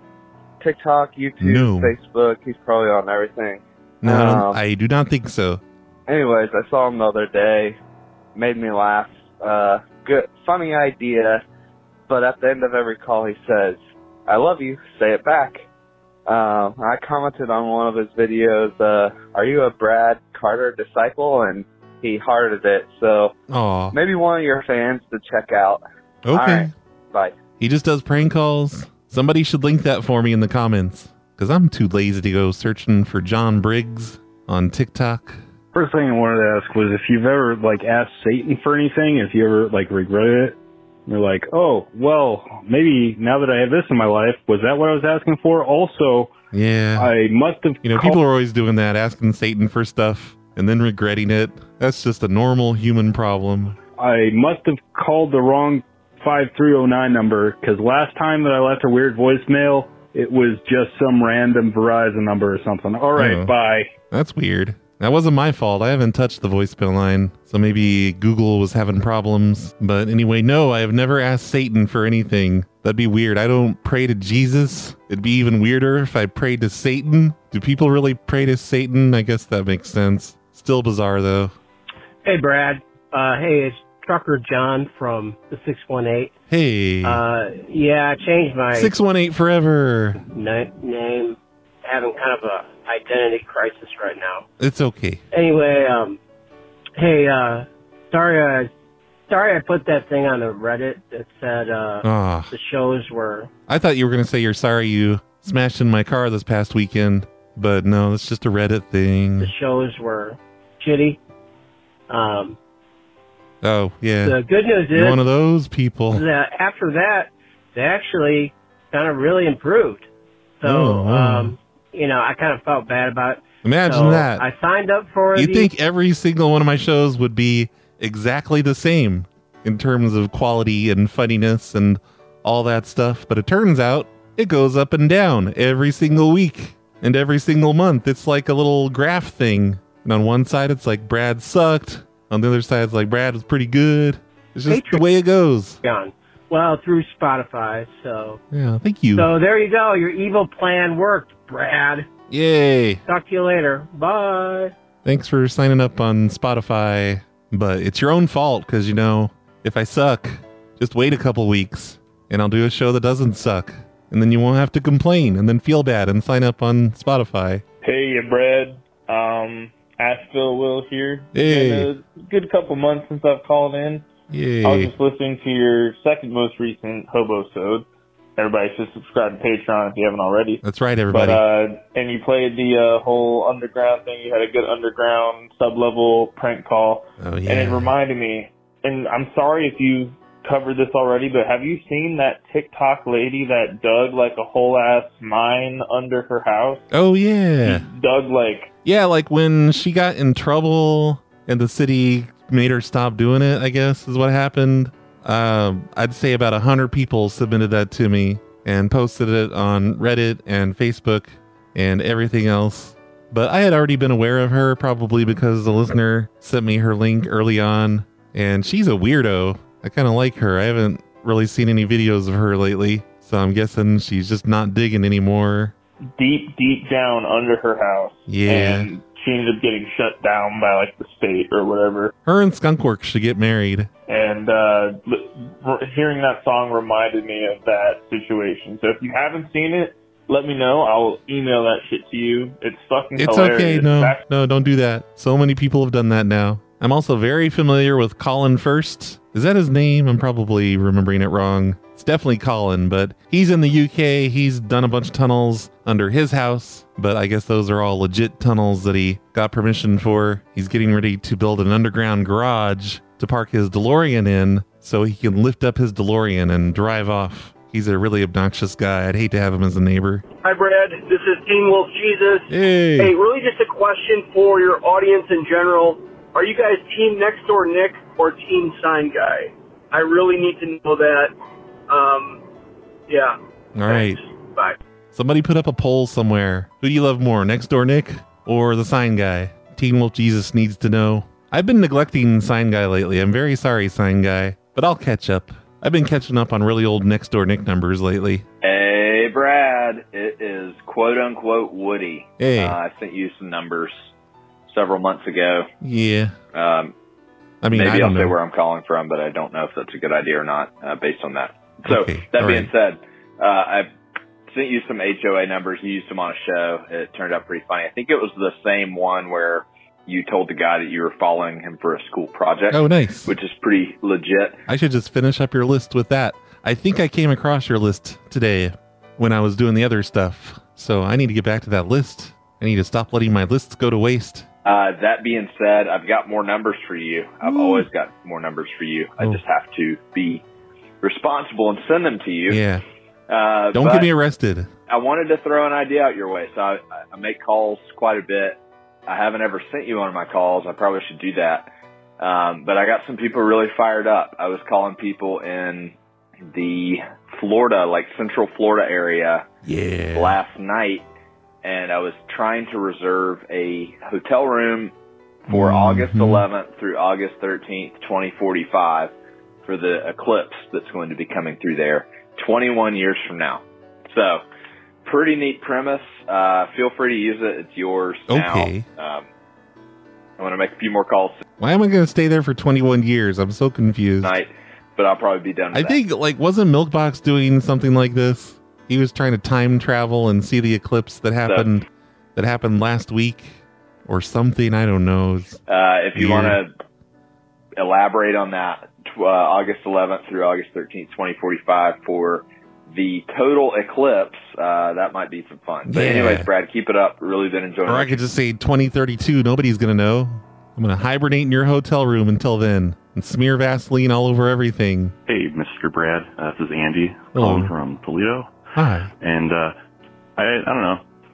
TikTok, YouTube, No. Facebook? He's probably on everything. No, I don't- Um, I do not think so. Anyways, I saw him the other day. Made me laugh. Uh, good, funny idea. But at the end of every call, he says, I love you, say it back. Um, I commented on one of his videos, uh, are you a Brad Carter disciple? And he hearted it. So Aw. maybe one of your fans to check out. Okay. All right. Bye. He just does prank calls. Somebody should link that for me in the comments, because I'm too lazy to go searching for John Briggs on TikTok. First thing I wanted to ask was if you've ever, like, asked Satan for anything, if you ever, like, regretted it. You're like, oh, well, maybe now that I have this in my life, was that what I was asking for? Also, Yeah. I must have You know, called- people are always doing that, asking Satan for stuff and then regretting it. That's just a normal human problem. I must have called the wrong five three oh nine number, because last time that I left a weird voicemail, it was just some random Verizon number or something. All right, Oh. bye. That's weird. That wasn't my fault. I haven't touched the voicemail line, so maybe Google was having problems. But anyway, no, I have never asked Satan for anything. That'd be weird. I don't pray to Jesus. It'd be even weirder if I prayed to Satan. Do people really pray to Satan? I guess that makes sense. Still bizarre, though. Hey, Brad. Uh, hey, it's Trucker John from the six one eight. Hey. Uh, yeah, I changed my six one eight forever. na- name. Having kind of a identity crisis right now. It's okay. Anyway, um, hey, uh, sorry, uh, sorry I put that thing on the Reddit that said, uh, Ah. the shows were, I thought you were going to say you're sorry you smashed in my car this past weekend, but no, it's just a Reddit the thing. shows were shitty. Um, Oh, yeah. the good news You're is one of those people. that after that, they actually kind of really improved. So, Oh, wow. um, you know, I kind of felt bad about it. Imagine So that. I signed up for You the... think every single one of my shows would be exactly the same in terms of quality and funniness and all that stuff, but it turns out it goes up and down every single week and every single month. It's like a little graph thing. And on one side, it's like Brad sucked. On the other side, it's like Brad was pretty good. It's just the way it goes. Gone. Well, through Spotify, so... Yeah, thank you. So there you go. Your evil plan worked, Brad. Yay. Talk to you later. Bye. Thanks for signing up on Spotify. But it's your own fault because, you know, if I suck, just wait a couple weeks and I'll do a show that doesn't suck. And then you won't have to complain and then feel bad and sign up on Spotify. Hey, you Brad. Um, Asheville Will here. Hey. Been a good couple months since I've called in. Yay. I was just listening to your second most recent Hobo-sode. Everybody should subscribe to Patreon if you haven't already. That's right, everybody. But, uh, and you played the uh, whole underground thing. You had a good underground sub-level prank call. Oh, yeah. And it reminded me, and I'm sorry if you covered this already, but have you seen that TikTok lady that dug like a whole ass mine under her house? Oh, yeah. Dug like... Yeah, like when she got in trouble and the city made her stop doing it, I guess, is what happened. Um, I'd say about a hundred people submitted that to me and posted it on Reddit and Facebook and everything else. But I had already been aware of her, probably because the listener sent me her link early on. And she's a weirdo. I kind of like her. I haven't really seen any videos of her lately, so I'm guessing she's just not digging anymore. deep, deep down under her house. Yeah. And she ended up getting shut down by like the state or whatever. Her and Skunkworks should get married. And uh, l- hearing that song reminded me of that situation. So if you haven't seen it, let me know. I'll email that shit to you. It's fucking It's hilarious. okay. No, Back- no, don't do that. So many people have done that now. I'm also very familiar with Colin First. Is that his name? I'm probably remembering it wrong. It's definitely Colin, but he's in the U K. He's done a bunch of tunnels under his house, but I guess those are all legit tunnels that he got permission for. He's getting ready to build an underground garage to park his DeLorean in so he can lift up his DeLorean and drive off. He's a really obnoxious guy. I'd hate to have him as a neighbor. Hi, Brad. This is Teen Wolf Jesus. Hey. Hey, really just a question for your audience in general. Are you guys Team Next Door Nick or Team Sign Guy? I really need to know that. Um, yeah. All right. Bye. Somebody put up a poll somewhere. Who do you love more, Next Door Nick or the Sign Guy? Teen Wolf Jesus needs to know. I've been neglecting Sign Guy lately. I'm very sorry, Sign Guy, but I'll catch up. I've been catching up on really old Next Door Nick numbers lately. Hey, Brad. It is quote-unquote Woody. Hey. Uh, I sent you some numbers several months ago. Yeah. Um, I mean, maybe I don't I'll say know. where I'm calling from, but I don't know if that's a good idea or not uh, based on that. So, Okay, that all being right. said, uh, I sent you some H O A numbers. You used them on a show. It turned out pretty funny. I think it was the same one where you told the guy that you were following him for a school project. Oh, nice. Which is pretty legit. I should just finish up your list with that. I think I came across your list today when I was doing the other stuff. So I need to get back to that list. I need to stop letting my lists go to waste. Uh, that being said, I've got more numbers for you. I've Ooh. always got more numbers for you. I Oh. just have to be responsible and send them to you. Yeah. Uh, Don't but get me arrested. I wanted to throw an idea out your way. So I, I make calls quite a bit. I haven't ever sent you one of my calls. I probably should do that. Um, but I got some people really fired up. I was calling people in the Florida, like Central Florida area Yeah. last night. And I was trying to reserve a hotel room for Mhm. August eleventh through August thirteenth, twenty forty-five for the eclipse that's going to be coming through there twenty-one years from now. So, pretty neat premise. Uh, feel free to use it. It's yours Okay. now. Um, I want to make a few more calls Why am I going to stay there for twenty-one years? I'm so confused. tonight, but I'll probably be done with I that. think, like, wasn't Milkbox doing something like this? He was trying to time travel and see the eclipse that happened that happened last week or something. I don't know. It's Uh, if you weird. want to elaborate on that, tw- uh, August eleventh through August thirteenth, twenty forty-five for the total eclipse, uh, that might be some fun. But Yeah. anyways, Brad, keep it up. Really been enjoying Or I it. could just say twenty thirty-two. Nobody's going to know. I'm going to hibernate in your hotel room until then and smear Vaseline all over everything. Hey, Mister Brad. Uh, this is Andy Hello. calling from Toledo. Hi. And uh, I, I don't know.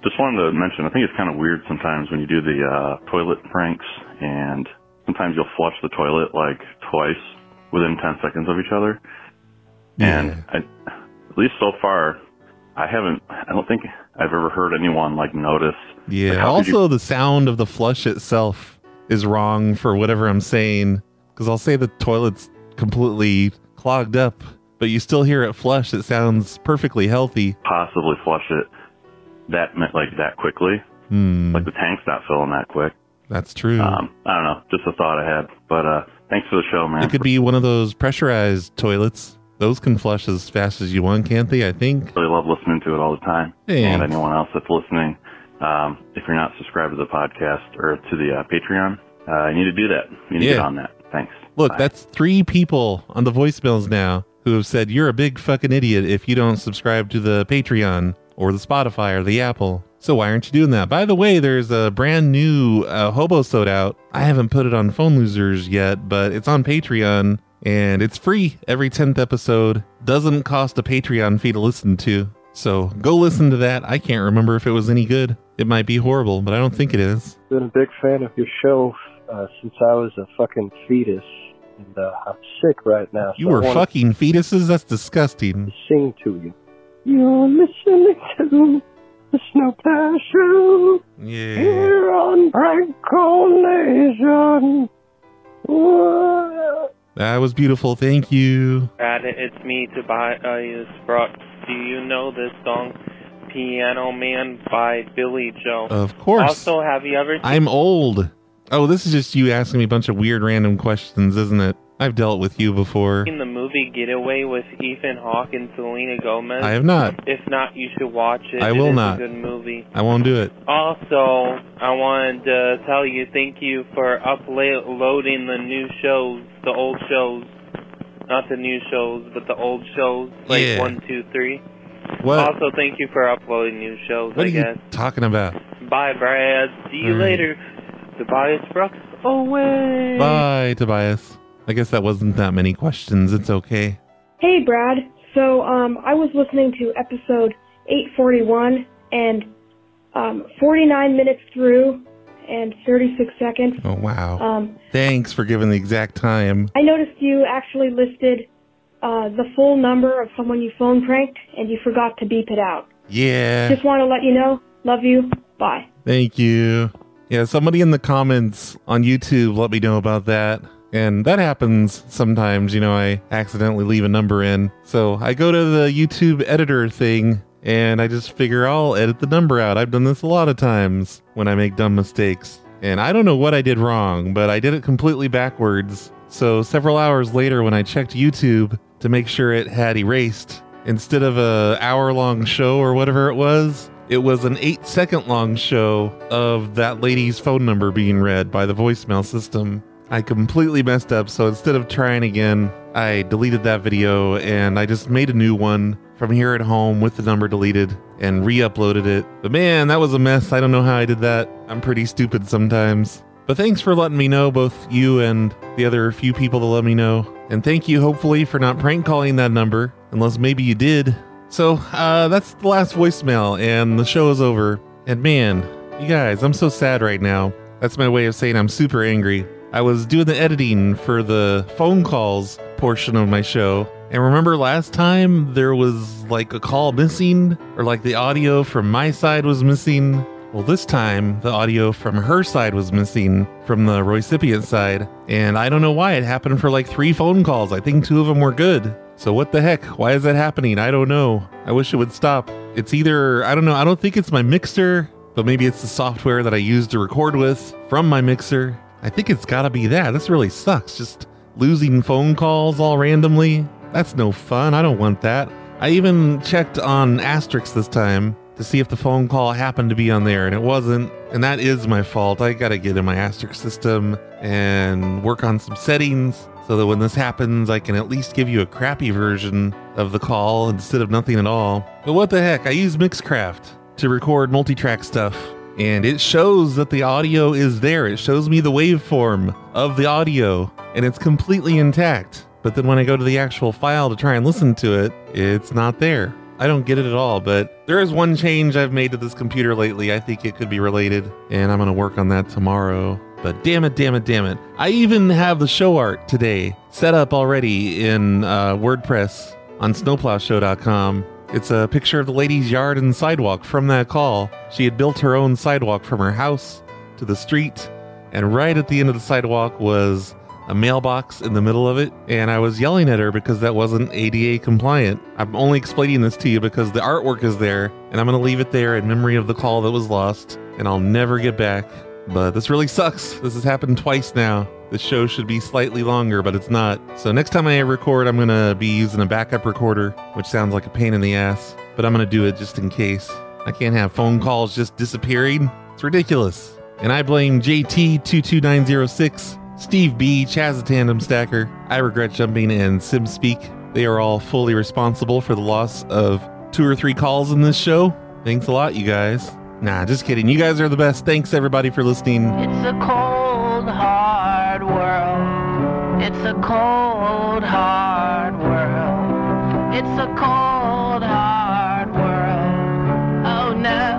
just wanted to mention, I think it's kind of weird sometimes when you do the uh, toilet pranks, and sometimes you'll flush the toilet like twice within ten seconds of each other. Yeah. And I, at least so far, I haven't, I don't think I've ever heard anyone like notice. Yeah. Like, how could Also, you- the sound of the flush itself is wrong for whatever I'm saying. Because I'll say the toilet's completely clogged up, but you still hear it flush. It sounds perfectly healthy. possibly flush it that like that quickly. Hmm. Like the tank's not filling that quick. That's true. Um, I don't know, just a thought I had. But uh, thanks for the show, man. It could be one of those pressurized toilets. Those can flush as fast as you want, can't they? I think. Really love listening to it all the time. Thanks. And anyone else that's listening, um, if you're not subscribed to the podcast or to the uh, Patreon, uh, you need to do that. You need to Yeah. get on that. Thanks. Look, that's three people on the voicemails now who have said you're a big fucking idiot if you don't subscribe to the Patreon or the Spotify or the Apple. So why aren't you doing that? By the way, there's a brand new uh, Hobo Sode out. I haven't put it on Phone Losers yet, but it's on Patreon and it's free every tenth episode. Doesn't cost a Patreon fee to listen to. So go listen to that. I can't remember if it was any good. It might be horrible, but I don't think it is. Been a big fan of your show uh, since I was a fucking fetus, and uh, I'm sick right now. You so were I wanna fucking fetuses? That's disgusting. sing to you. You're listening to the Snowplow Show Yeah. here on Franco Nation. Whoa. That was beautiful. Thank you. Brad, it's me, Tobias Brooks. Do you know this song, Piano Man by Billy Joe? Of course. Also, have you ever seen I'm old. Oh, this is just you asking me a bunch of weird random questions, isn't it? I've dealt with you before. the movie Getaway with Ethan Hawke and Selena Gomez? I have not. If not, you should watch it. I will It is not. a good movie. I won't do it. Also, I wanted to tell you thank you for uploading the new shows, the old shows. Not the new shows, but the old shows, like Yeah. one, two, three. What? Also, thank you for uploading new shows, What I are you guess. talking about? Bye, Brad. See you All right. later. Tobias Brooks away. Bye, Tobias. I guess that wasn't that many questions. It's okay. Hey, Brad. So, um, I was listening to episode eight forty-one, and um, forty-nine minutes through and thirty-six seconds. Oh, wow. Um, Thanks for giving the exact time. I noticed you actually listed uh, the full number of someone you phone pranked, and you forgot to beep it out. Yeah. Just want to let you know. Love you. Bye. Thank you. Yeah, somebody in the comments on YouTube let me know about that. And that happens sometimes, you know, I accidentally leave a number in. So I go to the YouTube editor thing and I just figure I'll edit the number out. I've done this a lot of times when I make dumb mistakes. And I don't know what I did wrong, but I did it completely backwards. So several hours later when I checked YouTube to make sure it had erased, instead of a hour long show or whatever it was, it was an eight second long show of that lady's phone number being read by the voicemail system. I completely messed up, so instead of trying again, I deleted that video and I just made a new one from here at home with the number deleted and re-uploaded it. But man, that was a mess. I don't know how I did that. I'm pretty stupid sometimes. But thanks for letting me know, both you and the other few people that let me know. And thank you, hopefully, for not prank calling that number, unless maybe you did. So, uh, that's the last voicemail, and the show is over. And man, you guys, I'm so sad right now. That's my way of saying I'm super angry. I was doing the editing for the phone calls portion of my show. And remember last time there was like a call missing, or like the audio from my side was missing? Well, this time the audio from her side was missing from the recipient side. And I don't know why. It happened for like three phone calls. I think two of them were good. So what the heck? Why is that happening? I don't know. I wish it would stop. It's either, I don't know, I don't think it's my mixer, but maybe it's the software that I use to record with from my mixer. I think it's gotta be that. This really sucks. Just losing phone calls all randomly. That's no fun. I don't want that. I even checked on Asterisk this time to see if the phone call happened to be on there, and it wasn't. And that is my fault. I gotta get in my Asterisk system and work on some settings so that when this happens, I can at least give you a crappy version of the call instead of nothing at all. But what the heck? I use Mixcraft to record multi-track stuff. And it shows that the audio is there. It shows me the waveform of the audio, and it's completely intact. But then when I go to the actual file to try and listen to it, it's not there. I don't get it at all, but there is one change I've made to this computer lately. I think it could be related, and I'm going to work on that tomorrow. But damn it, damn it, damn it. I even have the show art today set up already in uh, WordPress on snowplow show dot com. It's a picture of the lady's yard and sidewalk from that call. She had built her own sidewalk from her house to the street, and right at the end of the sidewalk was a mailbox in the middle of it, and I was yelling at her because that wasn't A D A compliant. I'm only explaining this to you because the artwork is there, and I'm going to leave it there in memory of the call that was lost, and I'll never get back. But this really sucks. This has happened twice now. The show should be slightly longer, but it's not. So next time I record, I'm going to be using a backup recorder, which sounds like a pain in the ass, but I'm going to do it just in case. I can't have phone calls just disappearing. It's ridiculous. And I blame J T two two nine zero six, Steve B, Chaz the Tandem Stacker, I Regret Jumping, and SimSpeak. They are all fully responsible for the loss of two or three calls in this show. Thanks a lot, you guys. Nah, just kidding. You guys are the best. Thanks, everybody, for listening. It's a cold, hard world. It's a cold, hard world. It's a cold, hard world. Oh, no.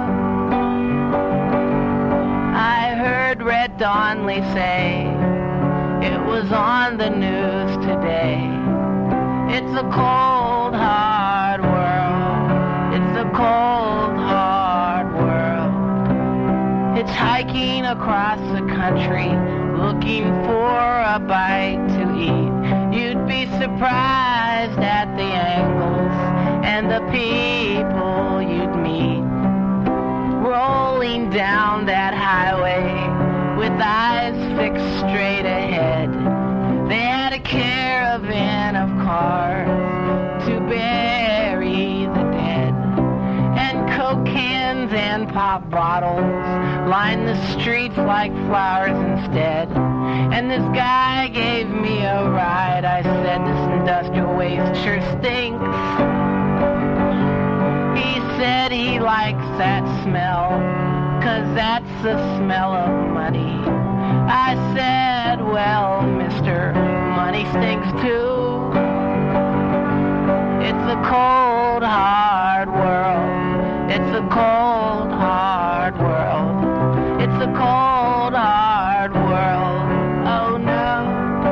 I heard Red Donley say it was on the news today. It's a cold, hard world. It's a cold, hard world. Hitchhiking across the country, looking for a bite to eat. You'd be surprised at the angles and the people you'd meet. Rolling down that highway with eyes fixed straight ahead. They had a caravan of cars to bury the dead. And Coke cans and pop bottles line the streets like flowers instead. And this guy gave me a ride. I said, this industrial waste sure stinks. He said he likes that smell, 'cause that's the smell of money. I said, well, mister, money stinks too. It's a cold, hard world. It's a cold, hard world. It's a cold, hard world. Oh, no.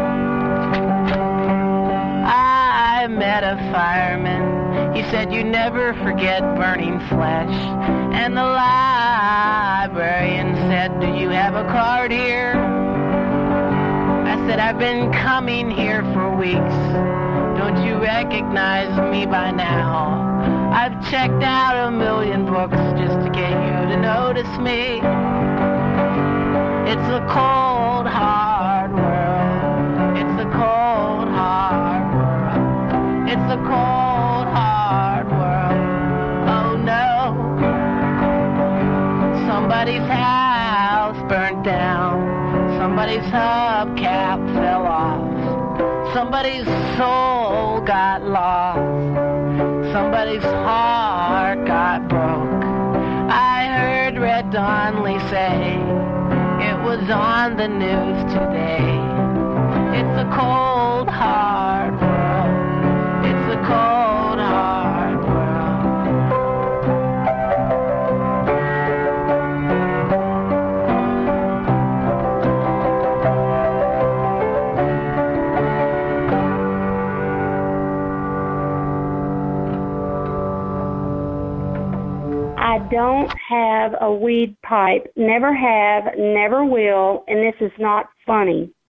I met a fireman. He said, you never forget burning flesh. And the librarian said, do you have a card here? I said, I've been coming here for weeks. Don't you recognize me by now? I've checked out a million books just to get you to notice me. It's a cold, hard world. It's a cold, hard world. It's a cold, hard world. Oh no. Somebody's house burnt down. Somebody's hubcap fell off. Somebody's soul got lost. Somebody's heart got broke. I heard Red Donley say it was on the news today. It's a cold, hard world. It's a cold, hard world. I don't have a weed pipe. Never have, never will, and this is not funny.